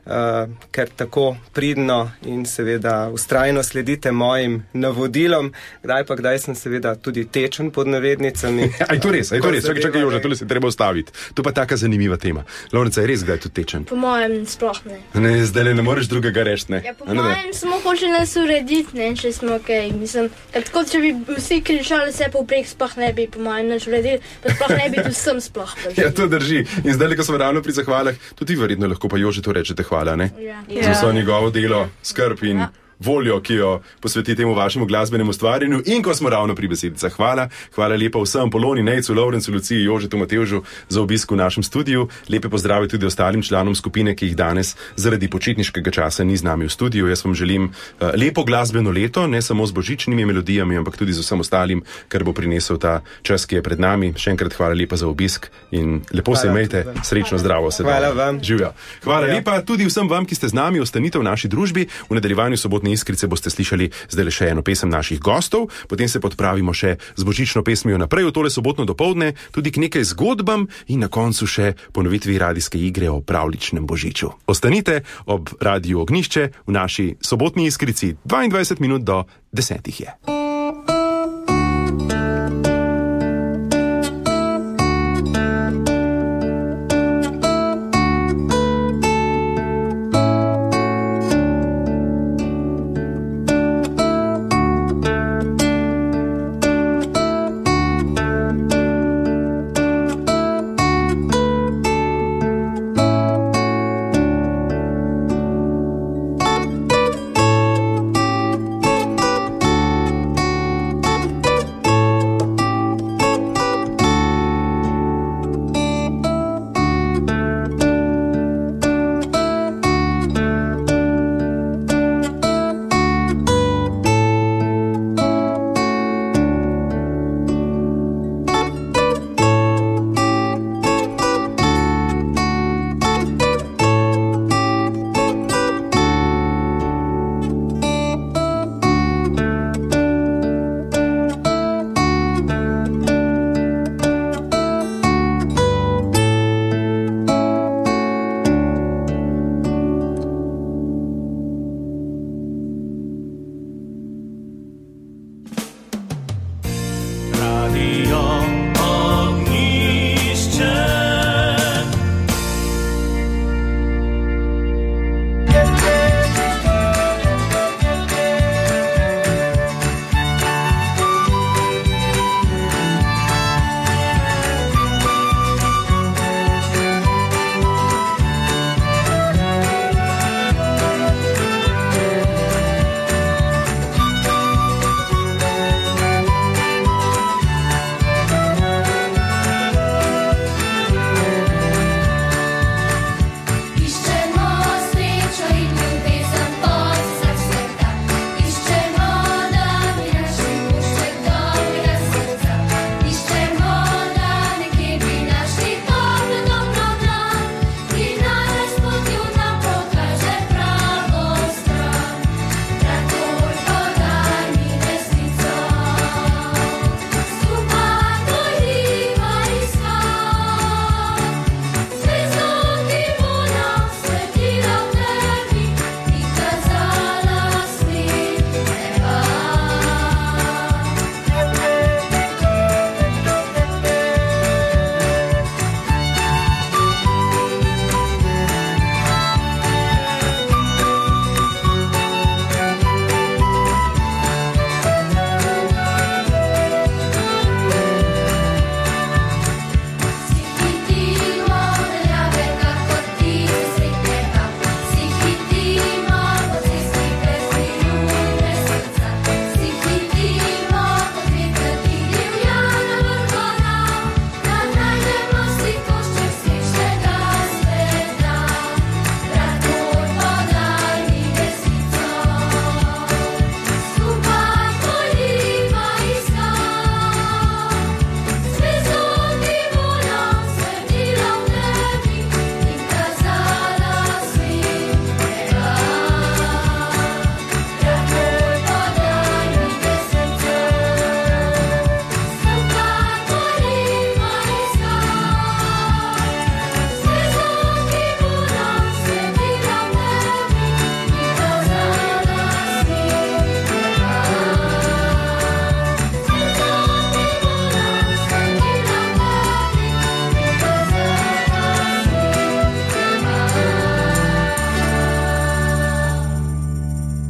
ker tako pridno in seveda vztrajno sledite mojim navodilom. Kdaj sem seveda tudi tečen pod navednicami. Aj to res. Čakaj, Jože, tole se treba ustaviti. To pa taka zanimiva tema. Lovrenca, je res kdaj tudi tečen? Po mojem sploh ne. Ne, zdaj ne moreš drugega reči, ne? Ja, po mojem samo hoče nas urediti, ne, če smo okej. Mislim, tako če bi vsi kričali vse povprek, sploh ne bi po mojem naš uredili, pa sploh ne bi tu sem sploh. Ja, to drži. In zdaj, ko smo ravno pri zahvalah, tudi verjetno lahko pa Jože to rečete hvala, ne? Ja. Za vso njegovo delo, skrb in voljo, ki jo posveti temu vašemu glasbenemu ustvarjanju. In ko smo ravno pri besedicah, hvala lepa vsem, Poloni, Nejcu, Lovrencu, Luciji, Jožetu, Matevžu za obisk v našem studiu. Lepe pozdrave tudi ostalim članom skupine, ki jih danes zaradi počitniškega časa ni z nami v studiu. Jaz vam želim lepo glasbeno leto, ne samo z božičnimi melodijami, ampak tudi z vsem ostalim, kar bo prinesel ta čas, ki je pred nami. Še enkrat hvala lepa za obisk in lepo se imejte, srečno, zdravo se. Hvala vam. Živjo. Hvala lepa tudi vsem vam, ki ste z nami, ostanite v naši družbi. V nadaljevanju Sobotne iskrice boste slišali zdaj le še eno pesem naših gostov, potem se podpravimo še z božično pesmijo naprej v tole sobotno dopoldne, tudi k nekaj zgodbam in na koncu še ponovitvi radijske igre o pravličnem božiču. Ostanite ob Radiu Ognjišče v naši Sobotni iskrici. 22 minut do 10 je.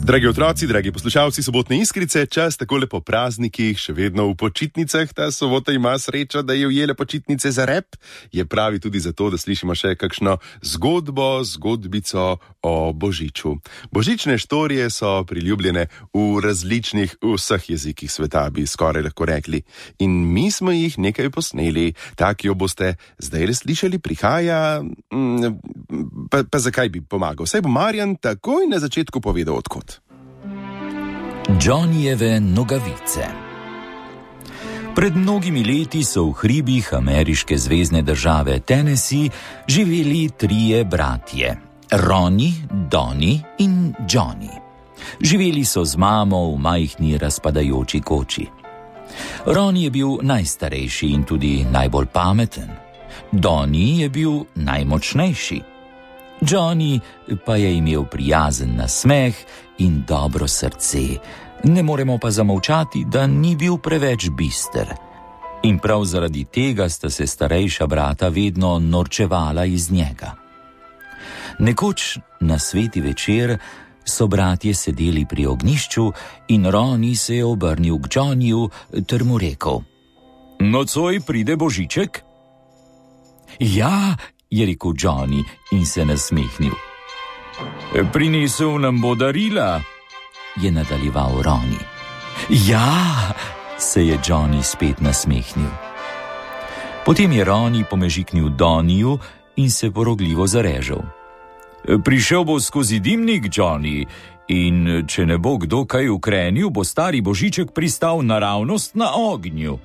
Dragi otroci, dragi poslušalci Sobotne Iskrice, čas takole po praznikih, še vedno v počitnicah. Ta sobota ima srečo, da je ujela počitnice za rep. Je pravi tudi zato, da slišimo še kakšno zgodbico o Božiču. Božične štorije so priljubljene v vseh jezikih sveta, bi skoraj lahko rekli. In mi smo jih nekaj posneli. Tak jo boste zdaj le slišali, prihaja... Pa zakaj bi pomagal? Saj bo Marjan takoj na začetku povedal odkot. Johnnyjeve nogavice. Pred mnogimi leti so v hribih ameriške zvezne države Tennessee živeli 3 bratje: Ronnie, Donnie in Johnny. Živeli so z mamo v majhni razpadajoči koči. Ronnie je bil najstarejši in tudi najbolj pameten. Donnie je bil najmočnejši. Johnny pa je imel prijazen nasmeh in dobro srce. Ne moremo pa zamolčati, da ni bil preveč bister. In prav zaradi tega sta se starejša brata vedno norčevala iz njega. Nekoč na sveti večer so bratje sedeli pri ognjišču in Ronnie se je obrnil k Johnnyju ter mu rekel: "Nocoj pride Božiček?" "Ja," je rekel Johnny in se nasmehnil. "Prinesel nam bo darila," je nadaljeval Ronnie. "Ja," se je Johnny spet nasmehnil. Potem je Ronnie pomežiknil Donnyju in se porogljivo zarežal. "Prišel bo skozi dimnik, Johnny, in če ne bo kdo kaj ukrenil, bo stari Božiček pristal naravnost na ognju."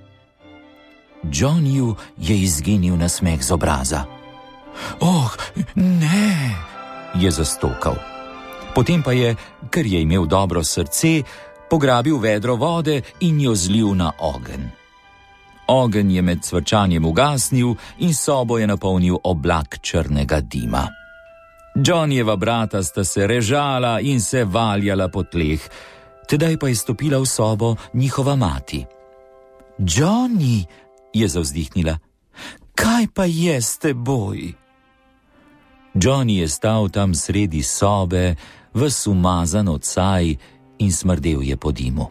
Johnnyju je izginil nasmeh z obraza. "Oh, ne," je zastokal. Potem pa je, ker je imel dobro srce, pograbil vedro vode in jo zlil na ogenj. Ogenj je med cvrčanjem ugasnil in sobo je napolnil oblak črnega dima. Johnnyjeva brata sta se režala in se valjala po tleh. Tedaj pa je stopila v sobo njihova mati. "Johnny," je zavzdihnila, "kaj pa je s teboj?" Johnny je stal tam sredi sobe, ves umazan od saj in smrdel je po dimu.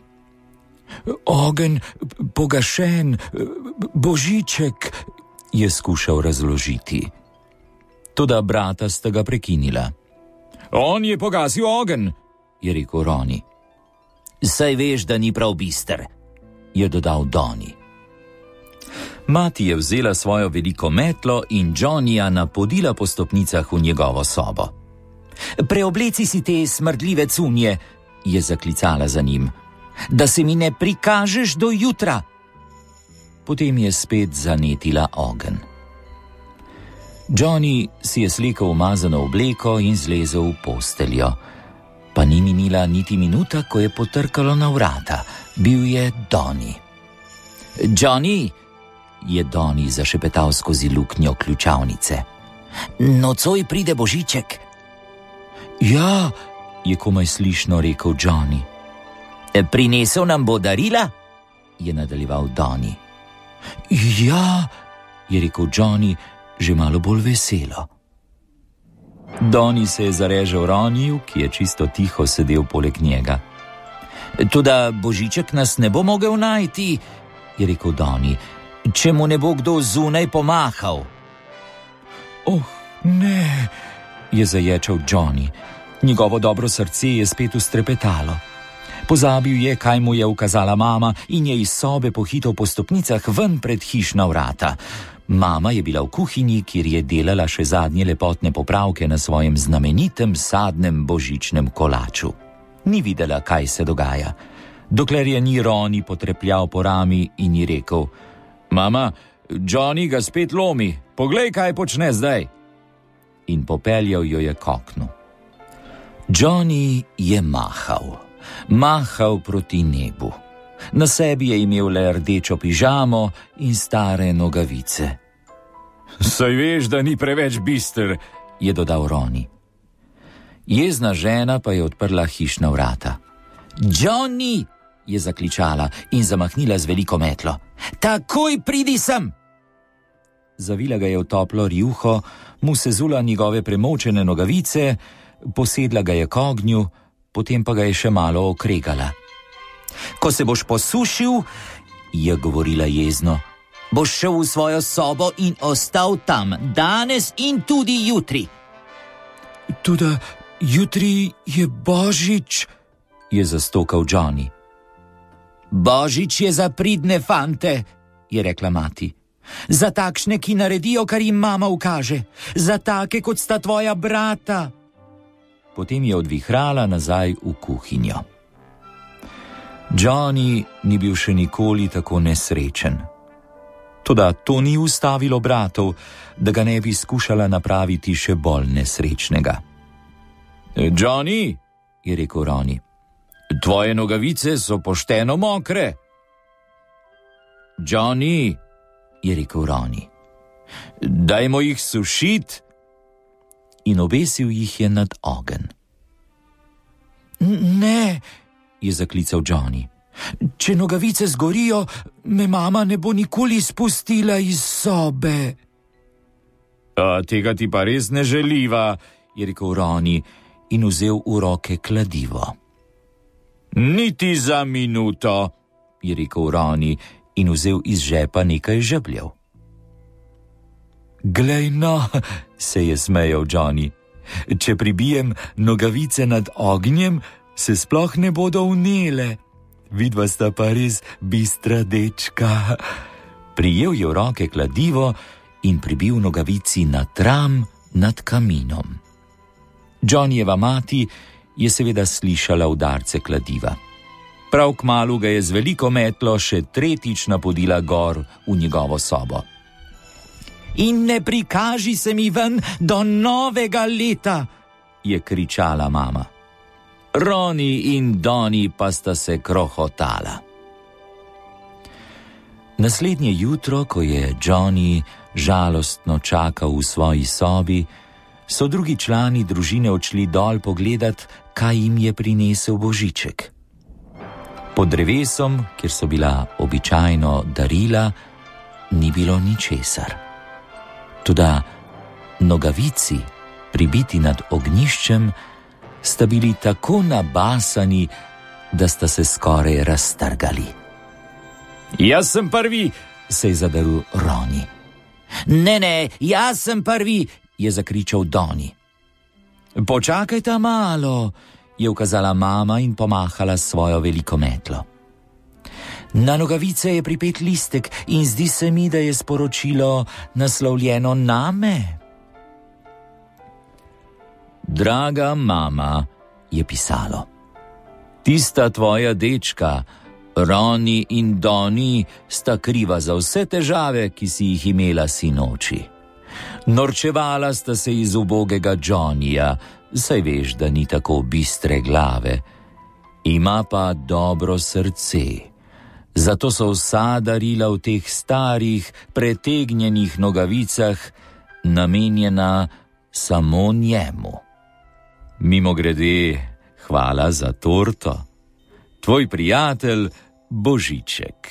"Ogenj pogašen, Božiček," je skušal razložiti. Toda brata sta ga prekinila. "On je pogasil ogenj," je rekel Ronnie. "Saj veš, da ni prav bister," je dodal Donnie. Mati je vzela svojo veliko metlo in Johnnyja napodila po stopnicah v njegovo sobo. "Preobleci si te smrdljive cunje," je zaklicala za njim, "da se mi ne prikažeš do jutra." Potem je spet zanetila ogenj. Johnny si je slekel umazano obleko in zlezel v posteljo. Pa ni minila niti minuta, ko je potrkalo na vrata. Bil je Donnie. "Johnny," je Donnie zašepetal skozi luknjo ključavnice, "nocoj pride Božiček." "Ja," je komaj slišno rekel Johnny. "Prinesel nam bo darila?" je nadaljeval Donnie. "Ja," je rekel Johnny, že malo bolj veselo. Donnie se je zarežal Ronnieju, ki je čisto tiho sedel poleg njega. "Toda Božiček nas ne bo mogel najti," je rekel Donnie, "če mu ne bo kdo zunaj pomahal." "Oh, ne," je zaječal Johnny. Njegovo dobro srce je spet ustrepetalo. Pozabil je, kaj mu je ukazala mama in je iz sobe pohitel po stopnicah ven pred hišna vrata. Mama je bila v kuhinji, kjer je delala še zadnje lepotne popravke na svojem znamenitem sadnem božičnem kolaču. Ni videla, kaj se dogaja, dokler je ni Ronnie potrepljal po rami in ji rekel: "Mama, Johnny ga spet lomi, poglej, kaj počne zdaj." In popeljal jo je k oknu. Johnny je mahal proti nebu. Na sebi je imel le rdečo pižamo in stare nogavice. "Saj veš, da ni preveč bister," je dodal Ronnie. Jezna žena pa je odprla hišna vrata. "Johnny," je zakličala in zamahnila z veliko metlo, "takoj pridi sem!" Zavila ga je v toplo rjuho, mu sezula njegove premočene nogavice, posedla ga je k ognju, potem pa ga je še malo okregala. Ko se boš posušil, je govorila jezno, boš šel v svojo sobo in ostal tam, danes in tudi jutri. Tudi jutri je Božič, je zastokal Johnny. Božič je za pridne fante, je rekla mati. Za takšne, ki naredijo, kar jim mama ukaže. Za take, kot sta tvoja brata. Potem je odvihrala nazaj v kuhinjo. Johnny ni bil še nikoli tako nesrečen. Toda to ni ustavilo bratov, da ga ne bi skušala napraviti še bolj nesrečnega. Johnny, je rekel Ronnie, tvoje nogavice so pošteno mokre. Johnny, je rekel Ronnie, dajmo jih sušit. In obesil jih je nad ogenj. Ne, je zaklical Johnny. Če nogavice zgorijo, me mama ne bo nikoli spustila iz sobe. Tega ti pa res ne želiva, je rekel Ronnie in vzel v roke kladivo. Niti za minuto, je rekel Ronnie in vzel iz žepa nekaj žebljev. Glej no, se je smejal Johnny. Če pribijem nogavice nad ognjem, se sploh ne bodo vnele. Vidva sta pa res bistra dečka. Prijel je v roke kladivo in pribil nogavici na tram nad kaminom. Johnnyjeva mati je seveda slišala udarce kladiva. Prav kmalu ga je z veliko metlo še tretjič napodila gor v njegovo sobo. In ne prikaži se mi ven do novega leta, je kričala mama. Ronnie in Donnie pa sta se krohotala. Naslednje jutro, ko je Johnny žalostno čakal v svoji sobi, so drugi člani družine odšli dol pogledat, kaj jim je prinesel Božiček. Pod drevesom, kjer so bila običajno darila, ni bilo ničesar. Toda nogavici, pribiti nad ognjiščem, sta bili tako nabasani, da sta se skoraj raztrgali. Jaz sem prvi, se je zadaril Ronnie. Ne, jaz sem prvi, je zakričal Donnie. Počakajta malo, je ukazala mama in pomahala svojo veliko metlo. Na nogavice je pripet listek in zdi se mi, da je sporočilo naslovljeno name. Draga mama, je pisalo, tista tvoja dečka, Ronnie in Donnie, sta kriva za vse težave, ki si jih imela sinoči. Norčevala sta se iz ubogega Johnnyja, saj veš, da ni tako bistre glave. Ima pa dobro srce. Zato so vsa darila v teh starih, pretegnjenih nogavicah namenjena samo njemu. Mimogrede, hvala za torto. Tvoj prijatelj Božiček.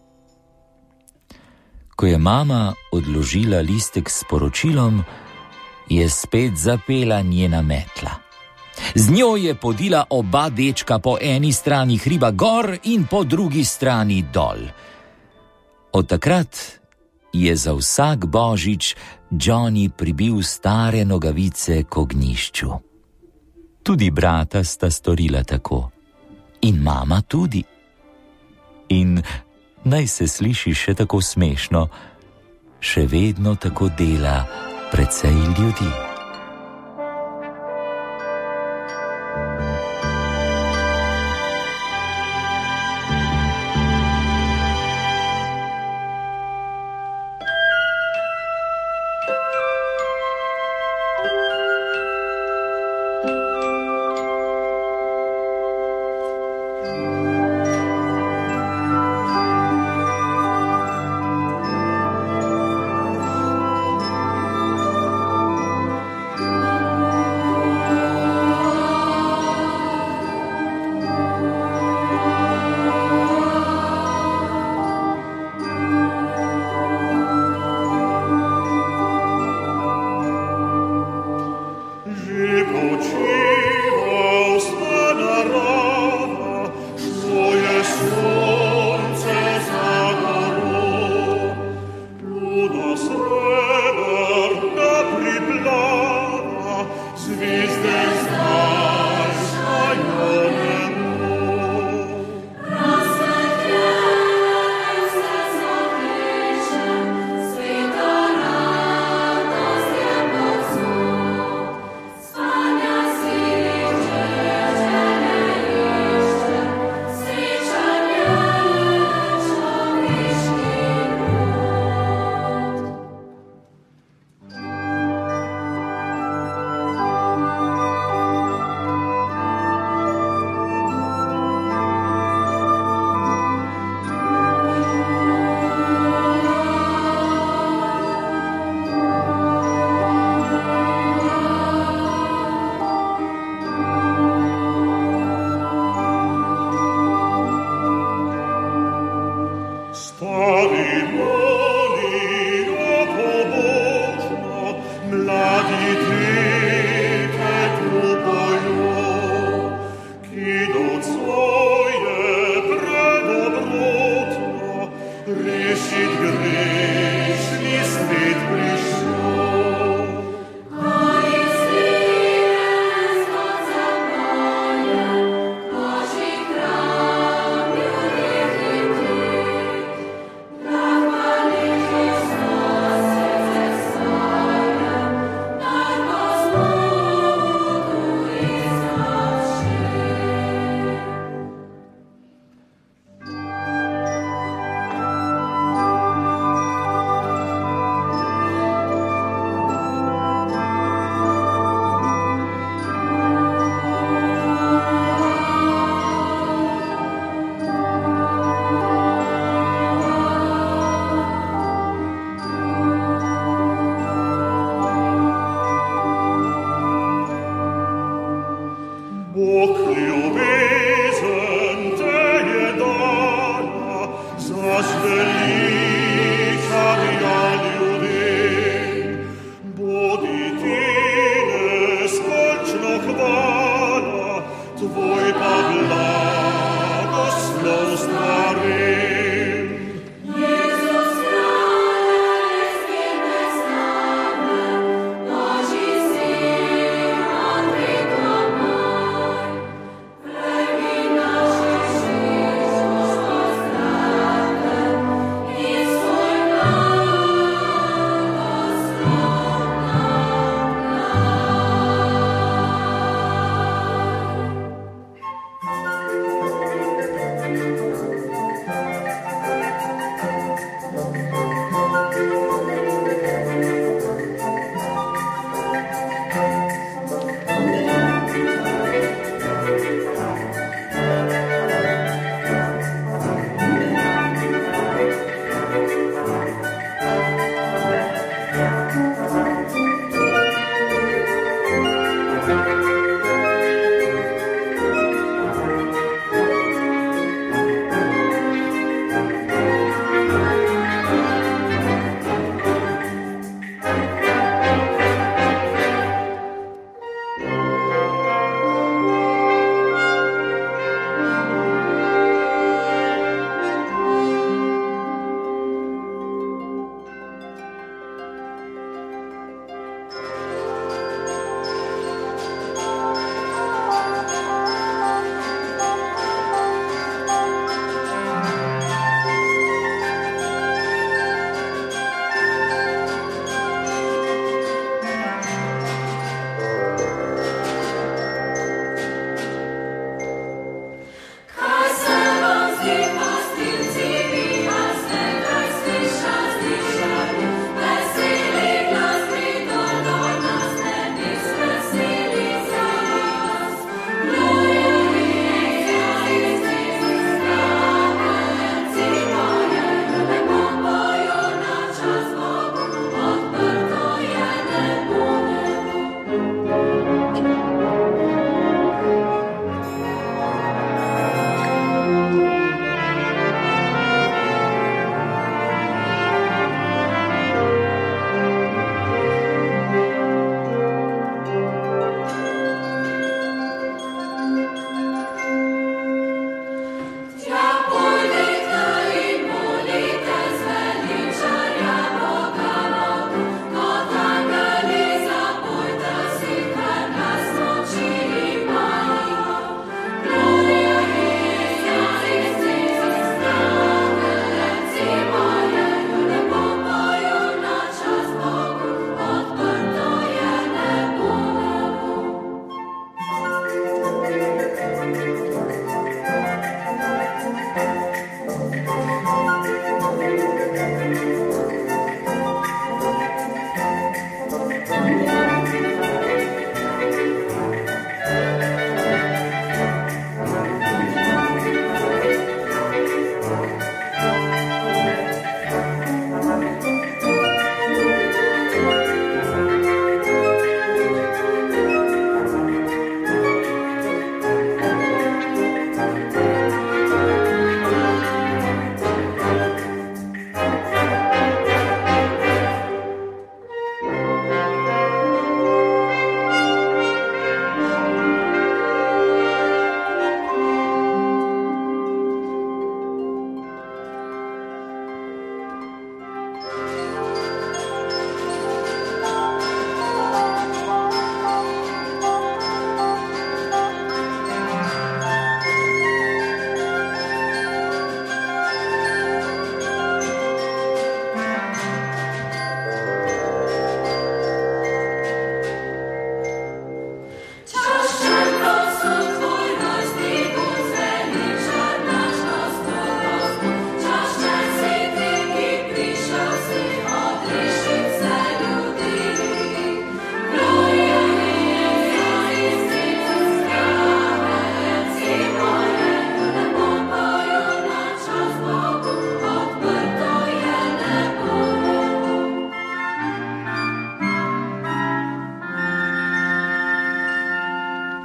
Ko je mama odložila listek s poročilom, je spet zapela njena metla. Z njo je podila oba dečka po eni strani hriba gor in po drugi strani dol. Od takrat je za vsak Božič Johnny pribil stare nogavice k ognjišču. Tudi brata sta storila tako. In mama tudi. In naj se sliši še tako smešno, še vedno tako dela precej ljudi. Počival sta na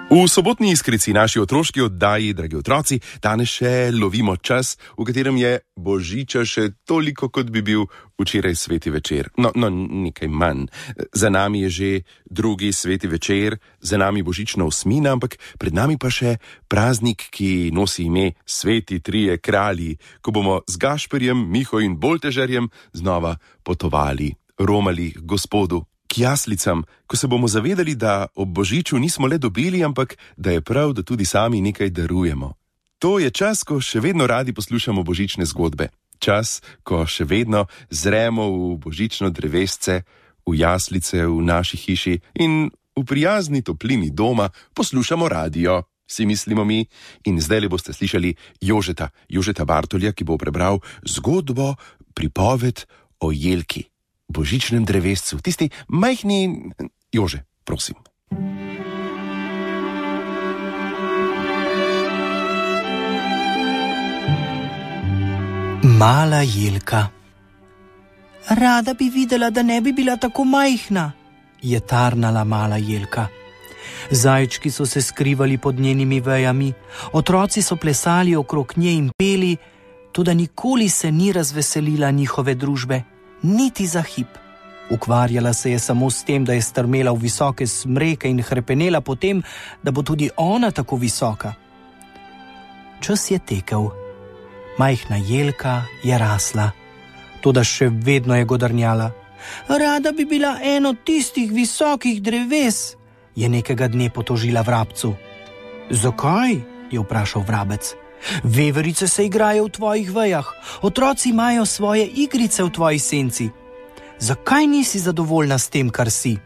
V sobotni Iskrici, naši otroški oddaji, dragi otroci, danes še lovimo čas, v katerem je božiča še toliko, kot bi bil včeraj sveti večer. No, nekaj manj. Za nami je že drugi sveti večer, za nami božična osmina, ampak pred nami pa še praznik, ki nosi ime Sveti trije kralji, ko bomo z Gašperjem, Miho in Boltežerjem znova potovali, romali k Gospodu. K jaslicam, ko se bomo zavedali, da ob božiču nismo le dobili, ampak da je prav, da tudi sami nekaj darujemo. To je čas, ko še vedno radi poslušamo božične zgodbe. Čas, ko še vedno zremo v božično drevesce, v jaslice v naši hiši in v prijazni toplini doma poslušamo radio, si mislimo mi. In zdaj le boste slišali Jožeta Bartolja, ki bo prebral zgodbo, pripoved o jelki, božičnem drevescu, tisti majhni. Jože, prosim. Mala jelka. Rada bi videla, da ne bi bila tako majhna, je tarnala mala jelka. Zajčki so se skrivali pod njenimi vejami, otroci so plesali okrog nje in peli, toda nikoli se ni razveselila njihove družbe. Niti za hip. Ukvarjala se je samo s tem, da je strmela v visoke smreke in hrepenela potem, da bo tudi ona tako visoka. Čas je tekel. Majhna jelka je rasla, toda še vedno je godrnjala. Rada bi bila eno tistih visokih dreves, je nekega dne potožila vrabcu. Zakaj? Je vprašal vrabec. Veverice se igrajo v tvojih vejah, otroci imajo svoje igrice v tvoji senci. Zakaj nisi zadovoljna s tem, kar si?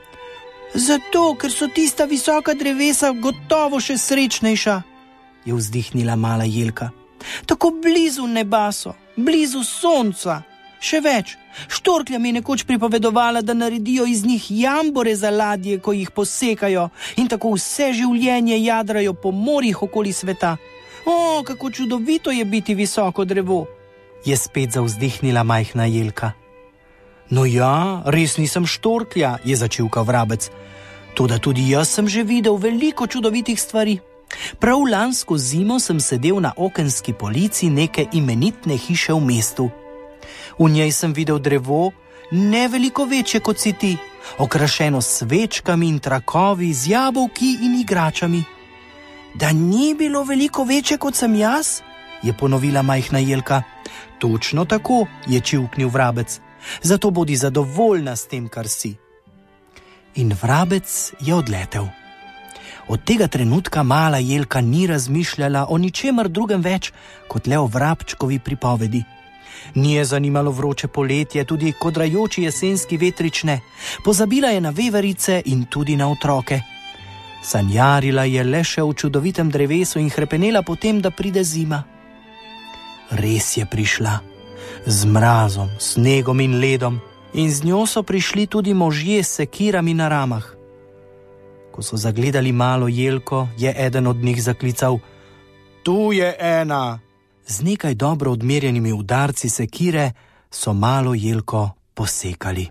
Zato, ker so tista visoka drevesa gotovo še srečnejša, je vzdihnila mala jelka. Tako blizu neba so, blizu sonca. Še več, štorklja mi je nekoč pripovedovala, da naredijo iz njih jambore za ladje, ko jih posekajo, in tako vse življenje jadrajo po morjih okoli sveta. O, kako čudovito je biti visoko drevo, je spet zavzdihnila majhna jelka. No ja, res nisem štorklja, je začivkal vrabec. Toda tudi jaz sem že videl veliko čudovitih stvari. Prav lansko zimo sem sedel na okenski polici neke imenitne hiše v mestu. V njej sem videl drevo, ne veliko večje kot si ti, okrašeno s svečkami in trakovi, z jabolki in igračami. Da ni bilo veliko večje kot sem jaz, je ponovila majhna jelka. Točno tako, je čivknil vrabec. Zato bodi zadovoljna s tem, kar si. In vrabec je odletel. Od tega trenutka mala jelka ni razmišljala o ničemer drugem več, kot le o vrabčkovi pripovedi. Ni je zanimalo vroče poletje, tudi kodrajoči jesenski vetrič ne. Pozabila je na veverice in tudi na otroke. Sanjarila je le še v čudovitem drevesu in hrepenela potem, da pride zima. Res je prišla. Z mrazom, snegom in ledom, in z njo so prišli tudi možje s sekirami na ramah. Ko so zagledali malo jelko, je eden od njih zaklical: Tu je ena! Z nekaj dobro odmerjenimi udarci sekire so malo jelko posekali.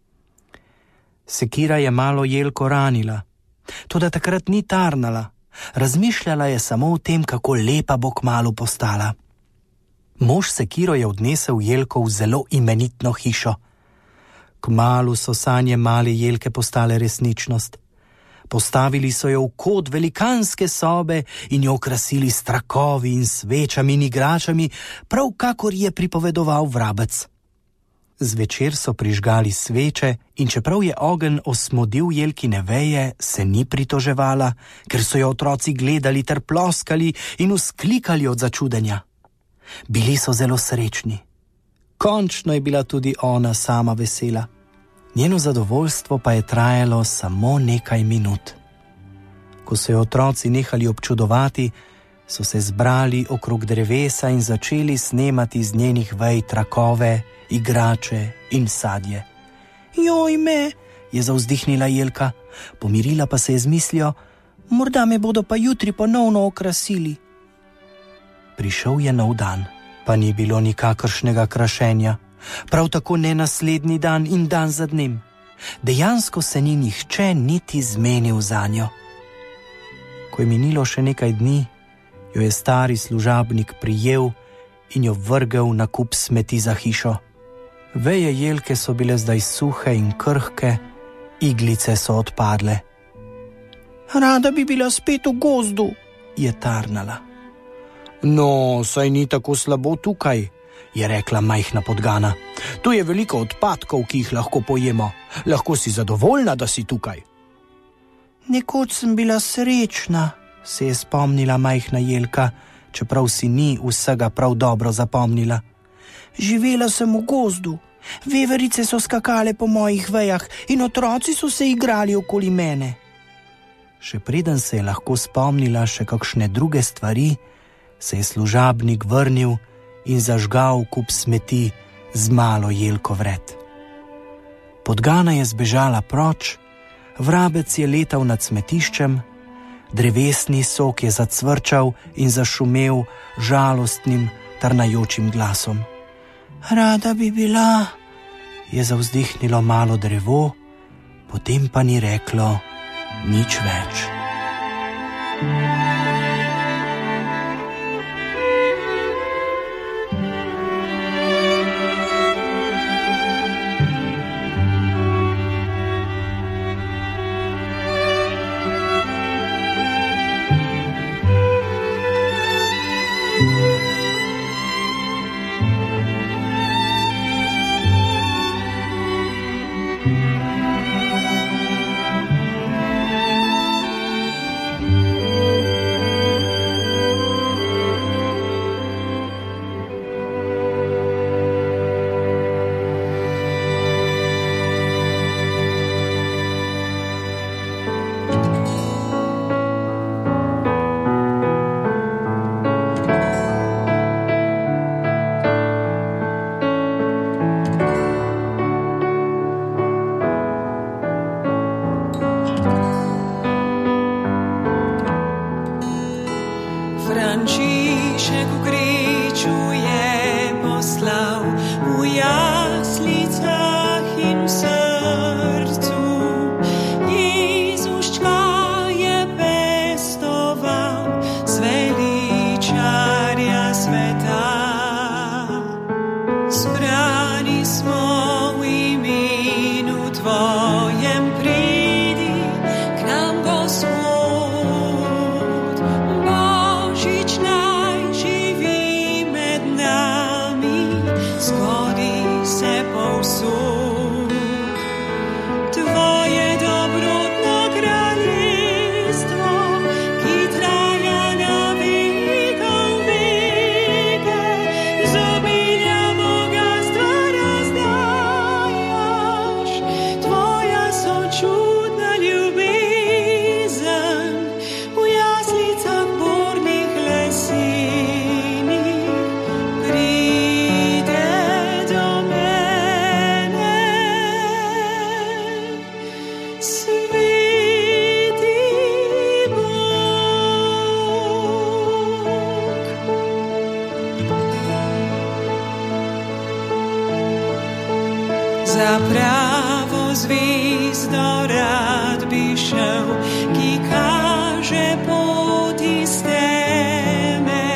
Sekira je malo jelko ranila, toda takrat ni tarnala. Razmišljala je samo o tem, kako lepa bo kmalu postala. Mož sekiro je odnesel jelko v zelo imenitno hišo. Kmalu so sanje male jelke postale resničnost. Postavili so jo v kot velikanske sobe in jo okrasili s trakovi in svečami in igračami, prav kakor je pripovedoval vrabec. Zvečer so prižgali sveče in čeprav je ogenj osmodil jelkine veje, se ni pritoževala, ker so jo otroci gledali ter ploskali in vzklikali od začudenja. Bili so zelo srečni. Končno je bila tudi ona sama vesela. Njeno zadovoljstvo pa je trajalo samo nekaj minut. Ko so jo otroci nehali občudovati, so se zbrali okrog drevesa in začeli snemati z njenih vej trakove, igrače in sadje. Joj me, je zavzdihnila jelka, pomirila pa se je z mislijo, morda me bodo pa jutri ponovno okrasili. Prišel je nov dan, pa ni bilo nikakršnega krašenja, prav tako ne naslednji dan in dan za dnem. Dejansko se ni nihče niti zmenil zanjo. Ko je minilo še nekaj dni, jo je stari služabnik prijel in jo vrgel na kup smeti za hišo. Veje jelke so bile zdaj suhe in krhke, iglice so odpadle. Rada bi bila spet v gozdu, je tarnala. No, saj ni tako slabo tukaj, je rekla majhna podgana. Tu je veliko odpadkov, ki jih lahko pojemo. Lahko si zadovoljna, da si tukaj. Nekoč sem bila srečna, se je spomnila majhna jelka, čeprav si ni vsega prav dobro zapomnila. Živela sem v gozdu, veverice so skakale po mojih vejah in otroci so se igrali okoli mene. Še preden se je lahko spomnila še kakšne druge stvari, se je služabnik vrnil in zažgal kup smeti z malo jelko vred. Podgana je zbežala proč, vrabec je letal nad smetiščem, drevesni sok je zacvrčal in zašumel žalostnim, trnajočim glasom. Rada bi bila, je zavzdihnilo malo drevo, potem pa ni reklo nič več. Frančišek v griču je poslal, v jaslicah in v srcu. Jezuščka je pestoval, zveličarja sveta. Zbrani smo v imenu Tvojem, pridi k nam, Gospod. Tvoje dobrotno kraljestvo, ki traja na vekov veke, z obilja bogastva razdajaš. Tvoja sočutna ljubezen v jaslicah bornih lesenih pride do mene. Za pravo zvezdo rad bi šel, ki kaže pot iz teme.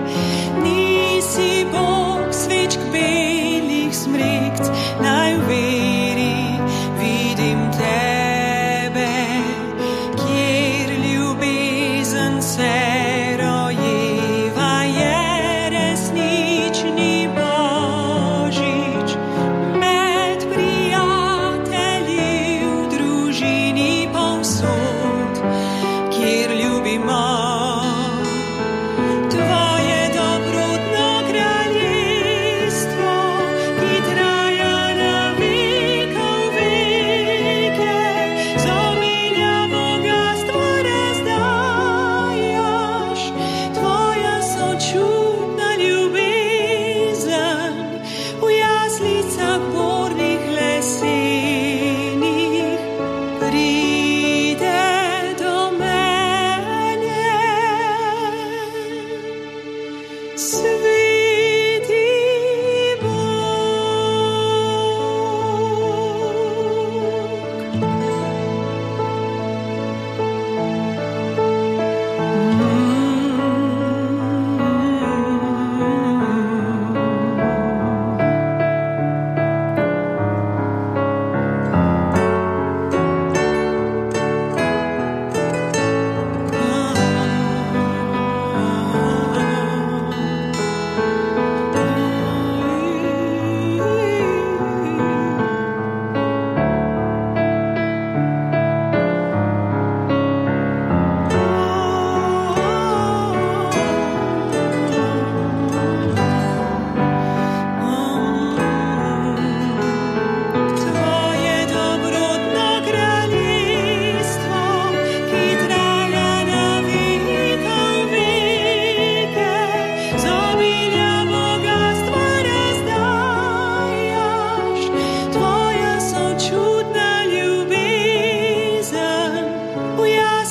Nisi Bog svečk belih smrekt, naj v veri vidim tebe, kjer ljubezen se rojeva, je resnični Božič. Kjer ljubimo Tvoje dobrotno kraljestvo, ki traja na vekov veke, z obilja bogastva razdajaš. Tvoja sočutna ljubezen v jaslicah bornih lesenih pride do mene.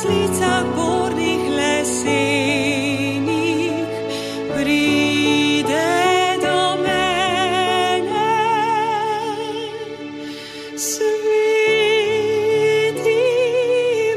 jaslicah gornjih lesenih pride do mene. Sveti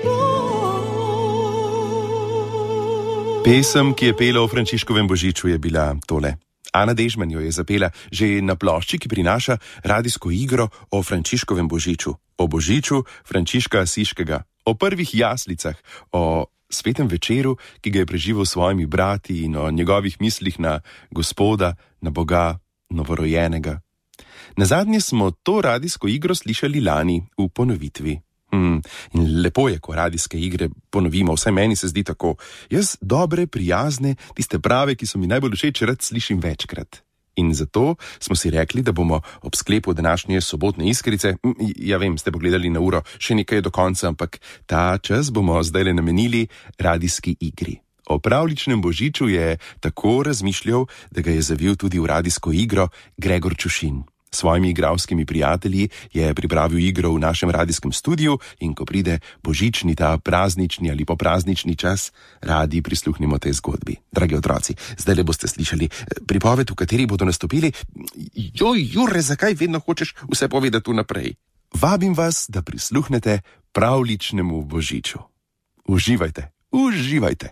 Bog. Pesem, ki je pela o Frančiškovem božiču, je bila tole. Ana Dežman jo je zapela že na plošči, ki prinaša radijsko igro o Frančiškovem božiču. O božiču Frančiška Asiškega, o prvih jaslicah, o svetem večeru, ki ga je preživel s svojimi brati in o njegovih mislih na Gospoda, na Boga, novorojenega. Nazadnje smo to radijsko igro slišali lani v ponovitvi. In lepo je, ko radijske igre ponovimo, vsaj meni se zdi tako. Jaz dobre, prijazne, tiste prave, ki so mi najbolj všeč, rad slišim večkrat. In zato smo si rekli, da bomo ob sklepu današnje sobotne iskrice, ja vem, ste pogledali na uro, še nekaj do konca, ampak ta čas bomo zdajle namenili radijski igri. O pravličnem božiču je tako razmišljal, da ga je zavil tudi v radijsko igro Gregor Čušin. S svojimi igralskimi prijatelji je pripravil igro v našem radijskem studiu in ko pride božični, ta praznični ali popraznični čas, radi prisluhnimo tej zgodbi. Dragi otroci, zdajle boste slišali pripoved, v kateri bodo nastopili. Jure, zakaj vedno hočeš vse povedati vnaprej? Vabim vas, da prisluhnete pravličnemu božiču. Uživajte, uživajte.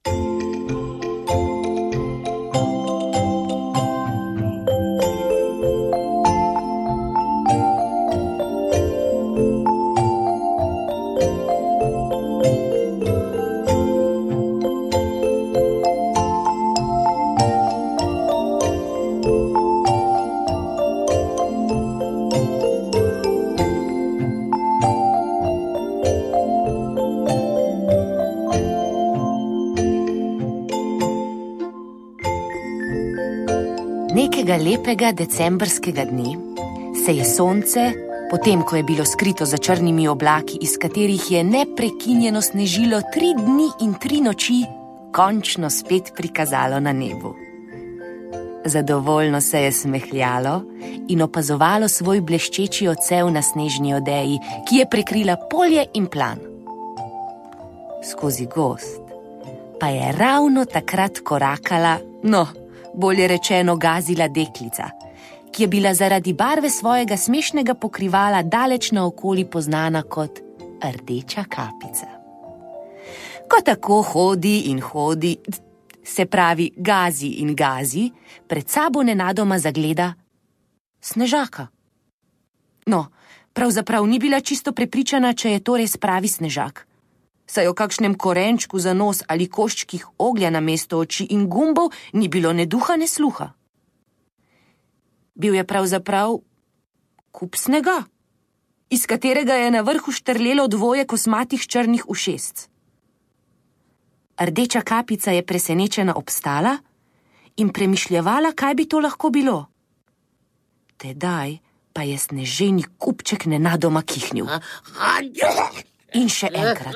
Nekega lepega decembrskega dne se je sonce, potem ko je bilo skrito za črnimi oblaki, iz katerih je neprekinjeno snežilo 3 dni in 3 noči, končno spet prikazalo na nebu. Zadovoljno se je smehljalo in opazovalo svoj bleščeči odsev na snežni odeji, ki je prekrila polje in plan. Skozi gozd pa je ravno takrat korakala, bolje rečeno gazila deklica, ki je bila zaradi barve svojega smešnega pokrivala daleč naokoli poznana kot Rdeča kapica. Ko tako hodi in hodi, se pravi gazi in gazi, pred sabo nenadoma zagleda snežaka. Pravzaprav ni bila čisto prepričana, če je to res pravi snežak. Saj o kakšnem korenčku za nos ali koščkih oglja namesto oči in gumbov ni bilo ne duha, ne sluha. Bil je pravzaprav kup snega, iz katerega je na vrhu štrlelo 2 kosmatih črnih ušesc. Rdeča kapica je presenečena obstala in premišljevala, kaj bi to lahko bilo. Tedaj pa je sneženi kupček nenadoma kihnil. In še enkrat.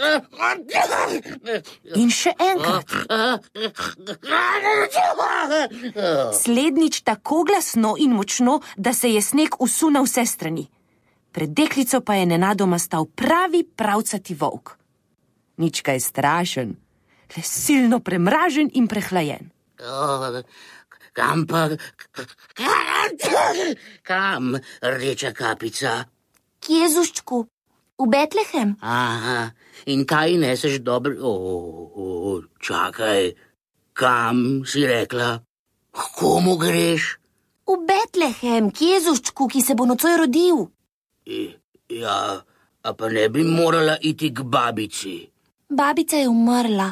In še enkrat. Slednjič tako glasno in močno, da se je sneg usul na vse strani. Pred deklico pa je nenadoma stal pravi pravcati volk. Nič kaj strašen, le silno premražen in prehlajen. Kam, Rdeča kapica? K Jezuščku. V Betlehem. Aha, in kaj neseš dobro? Čakaj, kam si rekla? K komu greš? V Betlehem, k Jezuščku, ki se bo nocoj rodil. Ja, a pa ne bi morala iti k babici? Babica je umrla.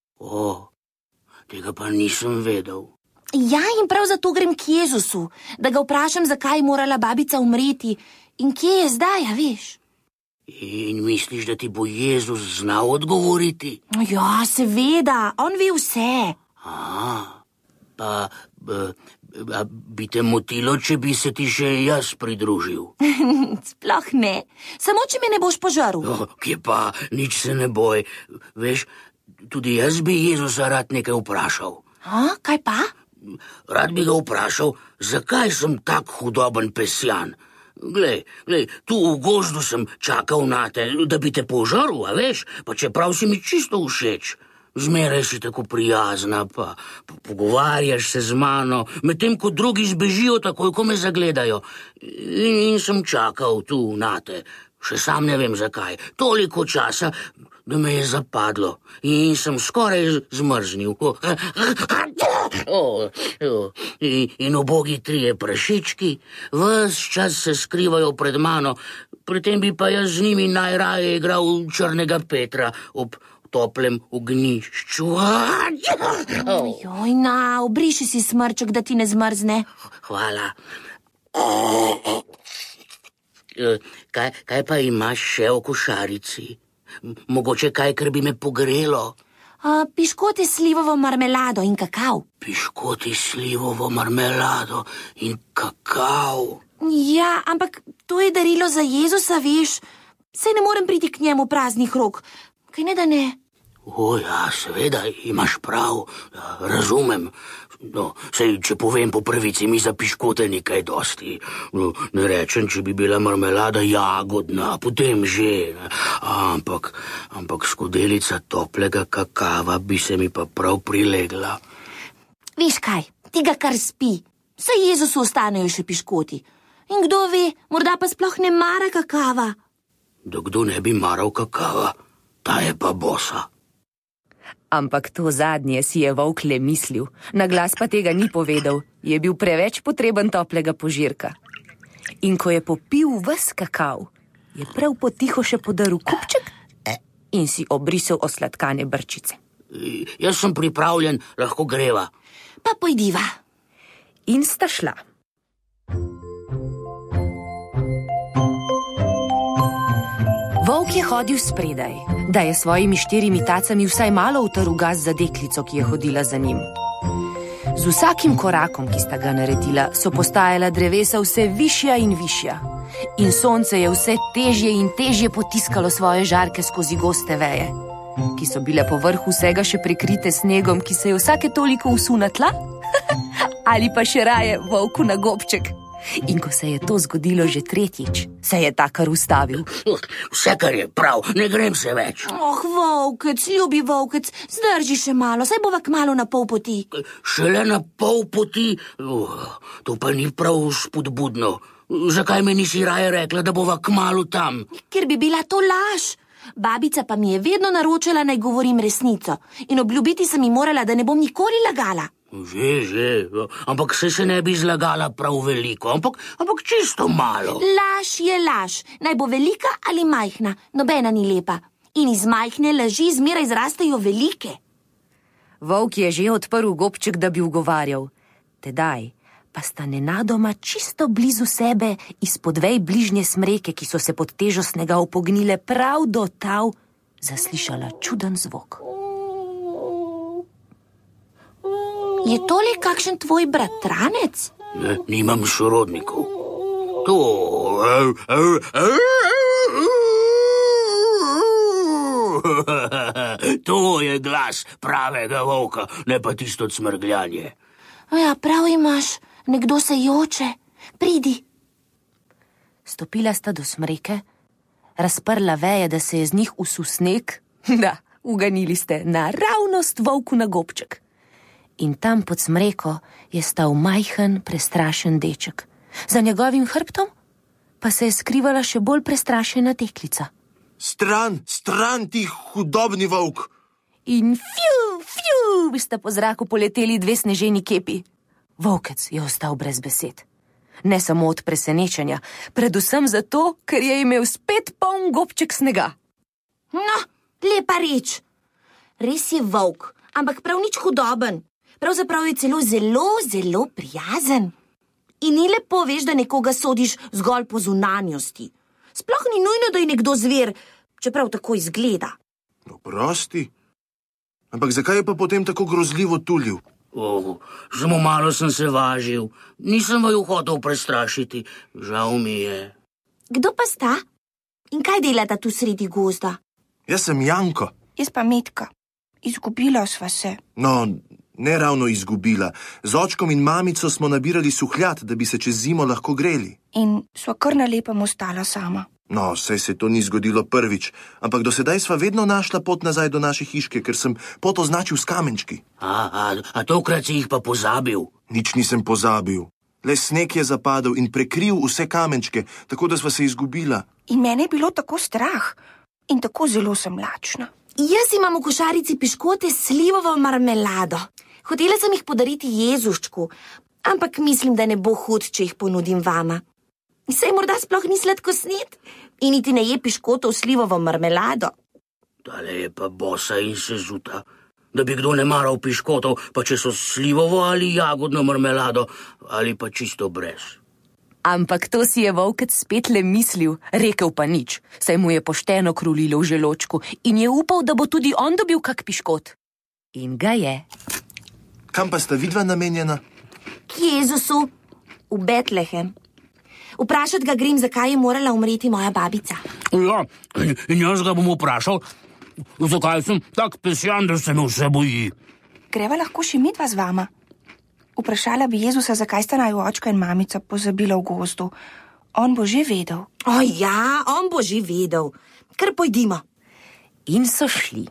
Tega pa nisem vedel. Ja, in prav zato grem k Jezusu, da ga vprašam, zakaj je morala babica umreti in kje je zdaj, a veš? In misliš, da ti bo Jezus znal odgovoriti? Ja, seveda, on ve vse. Pa bi te motilo, če bi se ti še jaz pridružil? Sploh ne, samo če me ne boš požaril. Kje pa, nič se ne boj. Veš, tudi jaz bi Jezusa rad nekaj vprašal. Kaj pa? Rad bi ga vprašal, zakaj sem tak hudoben pesjan. Glej, tu v gozdu sem čakal nate, da bi te požaril, a veš, pa čeprav si mi čisto všeč. Zmeraj si tako prijazna, pa pogovarjaš se z mano, medtem ko drugi zbežijo takoj, ko me zagledajo. In sem čakal tu nate, še sam ne vem zakaj, toliko časa, da me je zapadlo in sem skoraj zmrznil. In ubogi trije prašički ves čas se skrivajo pred mano, pri tem bi pa jaz z njimi najraje igral Črnega Petra ob toplem ognjišču. Joj, obriši si smrček, da ti ne zmrzne. Hvala. Kaj pa imaš še v košarici? Mogoče kaj, ker bi me pogrelo? Piškoti s slivovo marmelado in kakav. Piškoti s slivovo marmelado in kakav? Ja, ampak to je darilo za Jezusa, veš. Saj ne morem priti k njemu praznih rok. Kaj ne, da ne? Ja, seveda, imaš prav, razumem. No, sej, če povem po pravici, mi za piškote nekaj dosti. No, ne rečem, če bi bila marmelada jagodna, potem že. Ampak skodelica toplega kakava bi se mi pa prav prilegla. Veš kaj, ti ga kar spi. Saj Jezusu ostanejo še piškoti. In kdo ve, morda pa sploh ne mara kakava. Da kdo ne bi maral kakava, ta je pa bosa. Ampak to zadnje si je volk le mislil, na glas pa tega ni povedal, je bil preveč potreben toplega požirka. In ko je popil ves kakav, je prav potiho še podaril kupček in si obrisal osladkane brčice. Jaz sem pripravljen, lahko greva. Pa pojdiva. In sta šla. Volk je hodil spredaj, da je svojimi 4 tacami vsaj malo utrl gas za deklico, ki je hodila za njim. Z vsakim korakom, ki sta ga naredila, so postajala drevesa vse višja in višja. In sonce je vse težje in težje potiskalo svoje žarke skozi goste veje, ki so bile po vrhu vsega še prekrite snegom, ki se je vsake toliko usul na tla, ali pa še raje volku na gobček. In ko se je to zgodilo že 3, se je ta kar ustavil. Vse, kar je prav, ne grem se več. Volkec, ljubi volkec, zdrži še malo, saj bova kmalu na pol poti. Šele na pol poti? To pa ni prav spodbudno. Zakaj mi nisi raje rekla, da bova kmalu tam? Ker bi bila to laž. Babica pa mi je vedno naročala, naj govorim resnico. In obljubiti sem mi morala, da ne bom nikoli lagala. Že, ampak se ne bi zlagala prav veliko, ampak čisto malo. Laž je laž, naj bo velika ali majhna, nobena ni lepa. In iz majhne laži zmeraj zrastejo velike. Volk je že odprl gobček, da bi ugovarjal. Tedaj pa sta nenadoma čisto blizu sebe izpod vej bližnje smreke, ki so se pod težo snega upognile prav do tal, zaslišala čuden zvok. Je tole kakšen tvoj bratranec? Ne, nimam sorodnikov. To je glas pravega volka, ne pa tisto cmrgljanje. Ja, prav imaš, nekdo se joče. Pridi. Stopila sta do smreke, razprla veje, da se je z njih usul sneg. Da, uganili ste, naravnost volku na gobček. In tam pod smreko je stal majhen, prestrašen deček. Za njegovim hrbtom pa se je skrivala še bolj prestrašena deklica. Stran, ti hudobni volk! In fju, sta po zraku poleteli 2 sneženi kepi. Volkec je ostal brez besed. Ne samo od presenečenja, predvsem zato, ker je imel spet poln gobček snega. No, lepa reč. Res je volk, ampak prav nič hudoben. Pravzaprav je celo zelo prijazen. In ni lepo, veš, da nekoga sodiš zgolj po zunanjosti. Sploh ni nujno, da je nekdo zver, čeprav tako izgleda. Oprosti. Ampak zakaj je pa potem tako grozljivo tulil? Samo malo sem se važil. Nisem vaju hotel prestrašiti. Žal mi je. Kdo pa sta? In kaj delata tu sredi gozda? Jaz sem Janko. Jaz pa Metka. Izgubila sva se. No, Ne ravno izgubila. Z očkom in mamico smo nabirali suhljat, da bi se čez zimo lahko greli. In sva kar na lepem ostala sama. No, saj se to ni zgodilo prvič, ampak do sedaj sva vedno našla pot nazaj do naše hiške, ker sem pot označil s kamenčki. A tokrat si jih pa pozabil? Nič nisem pozabil. Le sneg je zapadel in prekril vse kamenčke, tako da sva se izgubila. In mene je bilo tako strah. In tako zelo sem lačna. Jaz imam v košarici piškote s slivovo marmelado. Hotela sem jih podariti Jezuščku, ampak mislim, da ne bo hud, če jih ponudim vama. Saj morda sploh ni sladkosned in niti ne je piškotov s slivovo marmelado. Tale je pa bosa in sezuta. Da bi kdo ne maral piškotov, pa če so s slivovo ali jagodno marmelado, ali pa čisto brez. Ampak to si je volkec spet le mislil, rekel pa nič, saj mu je pošteno krulilo v želočku in je upal, da bo tudi on dobil kak piškot. In ga je. Kam pa sta vidva namenjena? K Jezusu, v Betlehem. Vprašat ga grem, zakaj je morala umreti moja babica. Ja, in jaz ga bom vprašal, zakaj sem tak pesjan, da se me vse boji. Greva lahko še midva z vama. Vprašala bi Jezusa, zakaj sta naju očka in mamica pozabila v gozdu. On bo že vedel. O ja, on bo že vedel. Kar pojdimo. In so šli.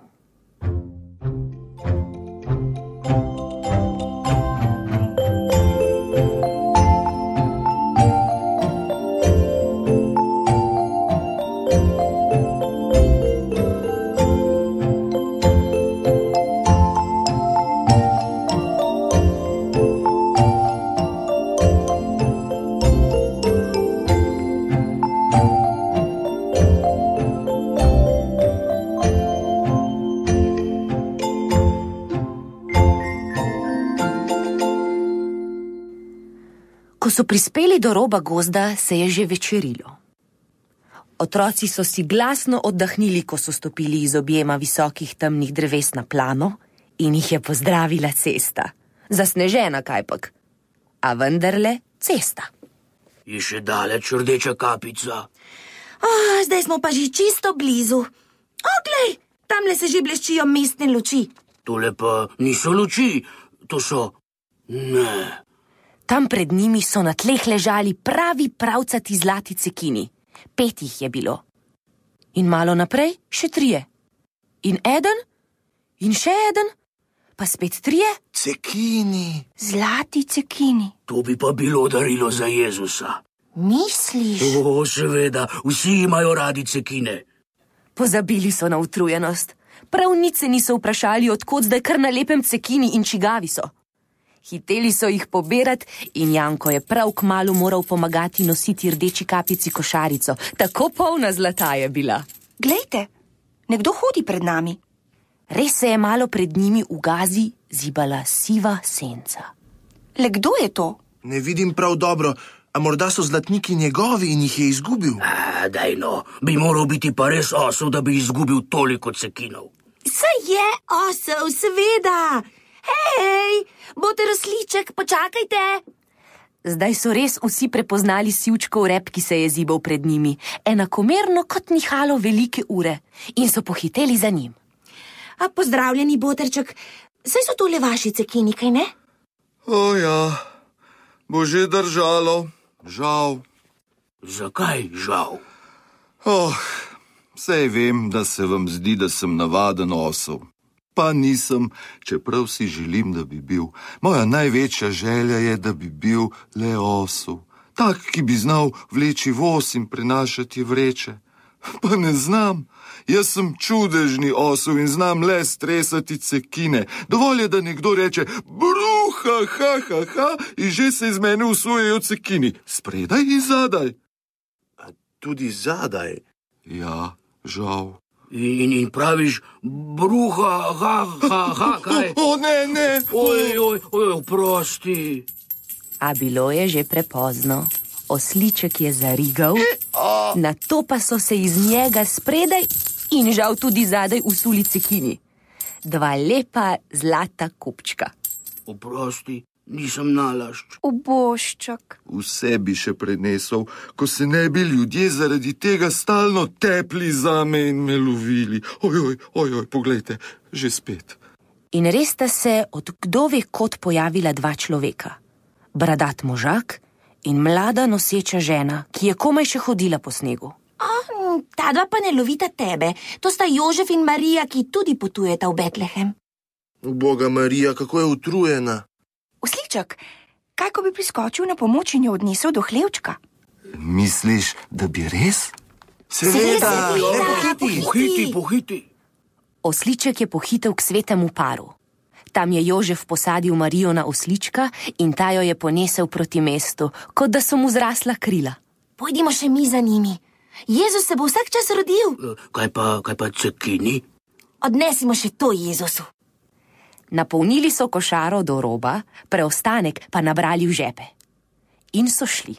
Ko so prispeli do roba gozda, se je že večerilo. Otroci so si glasno oddahnili, ko so stopili iz objema visokih temnih dreves na plano in jih je pozdravila cesta. Zasnežena kajpak, a vendarle cesta. Je še daleč rdeča kapica. Zdaj smo pa že čisto blizu. Glej, tamle se že bleščijo mestne luči. Tole pa niso luči, to so... Ne... Tam pred njimi so na tleh ležali pravi pravcati zlati cekini. 5 jih je bilo. In malo naprej še 3. In eden, in še eden, pa spet 3. Cekini. Zlati cekini. To bi pa bilo darilo za Jezusa. Misliš? Seveda, vsi imajo radi cekine. Pozabili so na utrujenost. Prav nič se niso vprašali, od kod zdaj kar na lepem cekini in čigavi so. Hiteli so jih poberat in Janko je prav kmalu moral pomagati nositi rdeči kapici košarico. Tako polna zlata je bila. Glejte, nekdo hodi pred nami. Res se je malo pred njimi v gazi zibala siva senca. Le kdo je to? Ne vidim prav dobro, a morda so zlatniki njegovi in jih je izgubil. Daj no, bi moral biti pa res osel, da bi izgubil toliko cekinov. Saj je osel, seveda. Hej, bote rosliček, počakajte. Zdaj so res vsi prepoznali sivčkov rep, ki se je zibal pred njimi, enakomerno kot nihalo velike ure, in so pohiteli za njim. Pozdravljeni, boterček, saj so tole vaši cekini, kaj ne? Ja, bo že držalo, žal. Zakaj žal? Sej vem, da se vam zdi, da sem navaden osel. Pa nisem, čeprav si želim, da bi bil. Moja največja želja je, da bi bil le osel. Tak, ki bi znal vleči voz in prenašati vreče. Pa ne znam. Jaz sem čudežni osel in znam le stresati cekine. Dovolj je, da nekdo reče bruha, ha, in že se iz mene usujejo cekini. Spredaj in zadaj. A tudi zadaj? Ja, žal. In praviš bruha, ha, kaj? Ne. Oj, prosti. A bilo je že prepozno. Osliček je zarigal, nato pa so se iz njega spredaj in žal tudi zadaj usuli cekini. 2 lepa zlata kupčka. Oprosti, nisem nalašč. Uboščak. Vse bi še prenesel, ko se ne bi ljudje zaradi tega stalno tepli zame in me lovili. Oj, poglejte, že spet. In res sta se od kdo ve kod pojavila dva človeka. Bradat možak in mlada noseča žena, ki je komaj še hodila po snegu. Ta dva pa ne lovita tebe. To sta Jožef in Marija, ki tudi potujeta v Betlehem. Boga Marija, kako je utrujena. Osliček, kaj ko bi priskočil na pomoč in jo odnesel do hlevčka? Misliš, da bi res? Seveda, pohiti. Osliček je pohitel k svetemu paru. Tam je Jožef posadil Marijo na oslička in ta jo je ponesel proti mestu, kot da so mu zrasla krila. Pojdimo še mi za njimi. Jezus se bo vsak čas rodil. Kaj pa cekini? Odnesimo še to Jezusu. Napolnili so košaro do roba, preostanek pa nabrali v žepe. In so šli.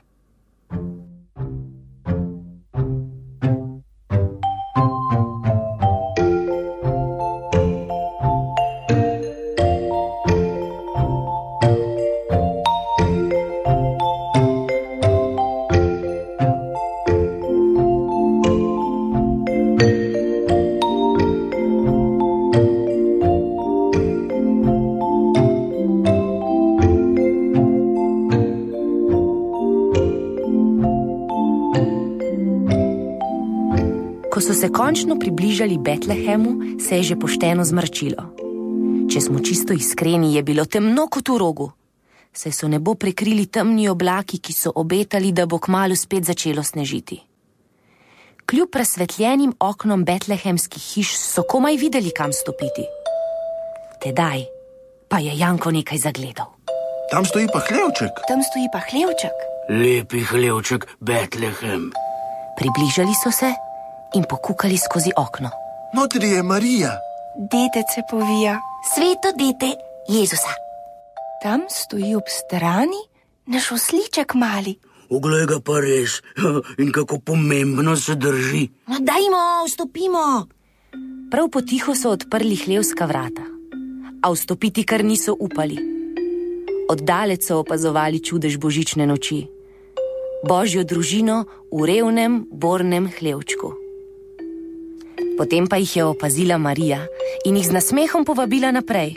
Ko so se končno približali Betlehemu, se je že pošteno zmrčilo. Če smo čisto iskreni, je bilo temno kot v rogu. Saj so nebo prekrili temni oblaki, ki so obetali, da bo kmalu spet začelo snežiti. Kljub razsvetljenim oknom betlehemskih hiš so komaj videli, kam stopiti. Tedaj pa je Janko nekaj zagledal. Tam stoji pa hlevček. Lepi hlevček Betlehem. Približali so se in pokukali skozi okno. Notri je Marija. Detec se povija. Sveto dete Jezusa. Tam stoji ob strani naš osliček mali. Oglej ga pa res, in kako pomembno se drži. No, dajmo, vstopimo. Prav potiho so odprli hlevska vrata, a vstopiti kar niso upali. Oddalec so opazovali čudež božične noči. Božjo družino v revnem, bornem hlevčku. Potem pa jih je opazila Marija in jih z nasmehom povabila naprej.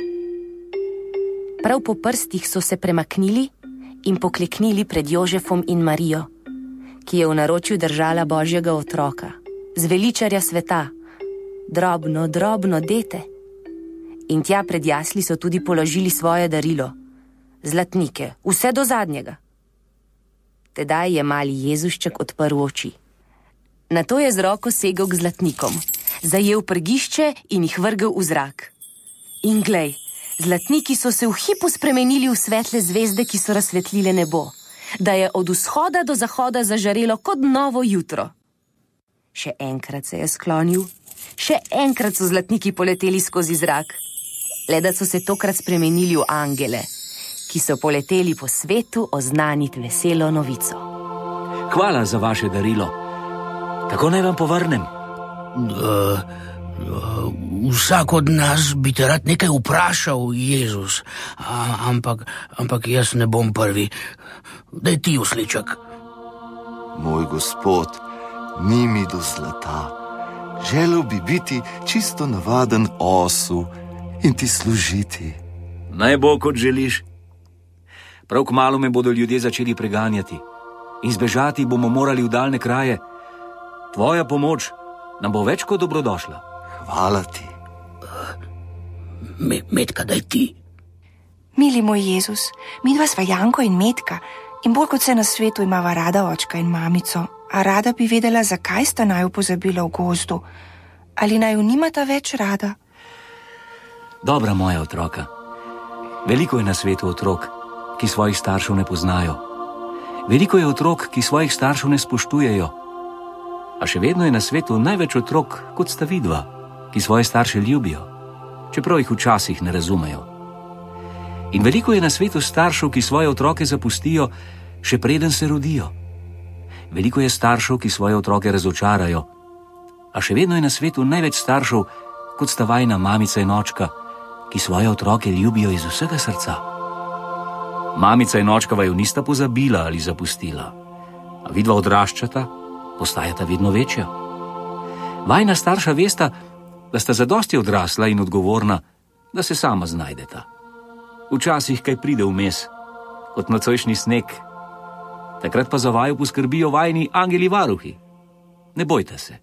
Prav po prstih so se premaknili in pokleknili pred Jožefom in Marijo, ki je v naročju držala Božjega otroka, zveličarja sveta, drobno dete. In tja pred jasli so tudi položili svoje darilo, zlatnike, vse do zadnjega. Tedaj je mali Jezušček odprl oči. Nato je z roko segel k zlatnikom, zajel prgišče in jih vrgel v zrak. In glej, zlatniki so se v hipu spremenili v svetle zvezde, ki so razsvetlile nebo, da je od vzhoda do zahoda zažarelo kot novo jutro. Še enkrat se je sklonil, še enkrat so zlatniki poleteli skozi zrak, le da so se tokrat spremenili v angele, ki so poleteli po svetu oznaniti veselo novico. Hvala za vaše darilo. Kako naj vam povrnem? Vsak od nas bi te rad nekaj vprašal, Jezus, ampak jaz ne bom prvi. Daj ti, osliček. Moj gospod, ni mi do zlata. Želel bi biti čisto navaden osu in ti služiti. Naj bo, kot želiš. Prav kmalu me bodo ljudje začeli preganjati in zbežati bomo morali v daljne kraje. Tvoja pomoč nam bo več kot dobrodošla. Hvala ti. Metka, daj ti. Mili moj Jezus, midva sva Janko in Metka in bolj kot se na svetu imava rada očka in mamico, a rada bi vedela, zakaj sta naju pozabila v gozdu. Ali naju nimata več rada? Dobra moja otroka. Veliko je na svetu otrok, ki svojih staršev ne poznajo. Veliko je otrok, ki svojih staršev ne spoštujejo. A še vedno je na svetu največ otrok, kot sta vidva, ki svoje starše ljubijo, čeprav jih včasih ne razumejo. In veliko je na svetu staršev, ki svoje otroke zapustijo, še preden se rodijo. Veliko je staršev, ki svoje otroke razočarajo, a še vedno je na svetu največ staršev, kot sta vajina mamica in očka, ki svoje otroke ljubijo iz vsega srca. Mamica in očka vaju nista pozabila ali zapustila, a vidva odraščata, postajata vedno večja. Vajina starša vesta, da sta zadosti odrasla in odgovorna, da se sama znajdeta. Včasih kaj pride vmes, kot nocojšnji sneg. Takrat pa za vaju poskrbijo vajni angeli varuhi. Ne bojte se.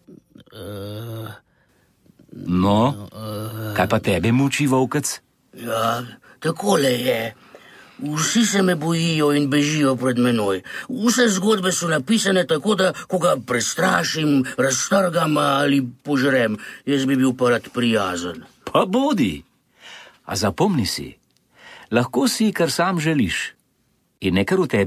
No, kaj pa tebe muči, volkec? Ja, takole je. Vsi se me bojijo in bežijo pred menoj. Vse zgodbe so napisane tako, da koga prestrašim, raztrgam ali požrem. Jaz bi bil pa rad prijazen. Pa bodi. A zapomni si, lahko si, kar sam želiš. In ne kar v tebi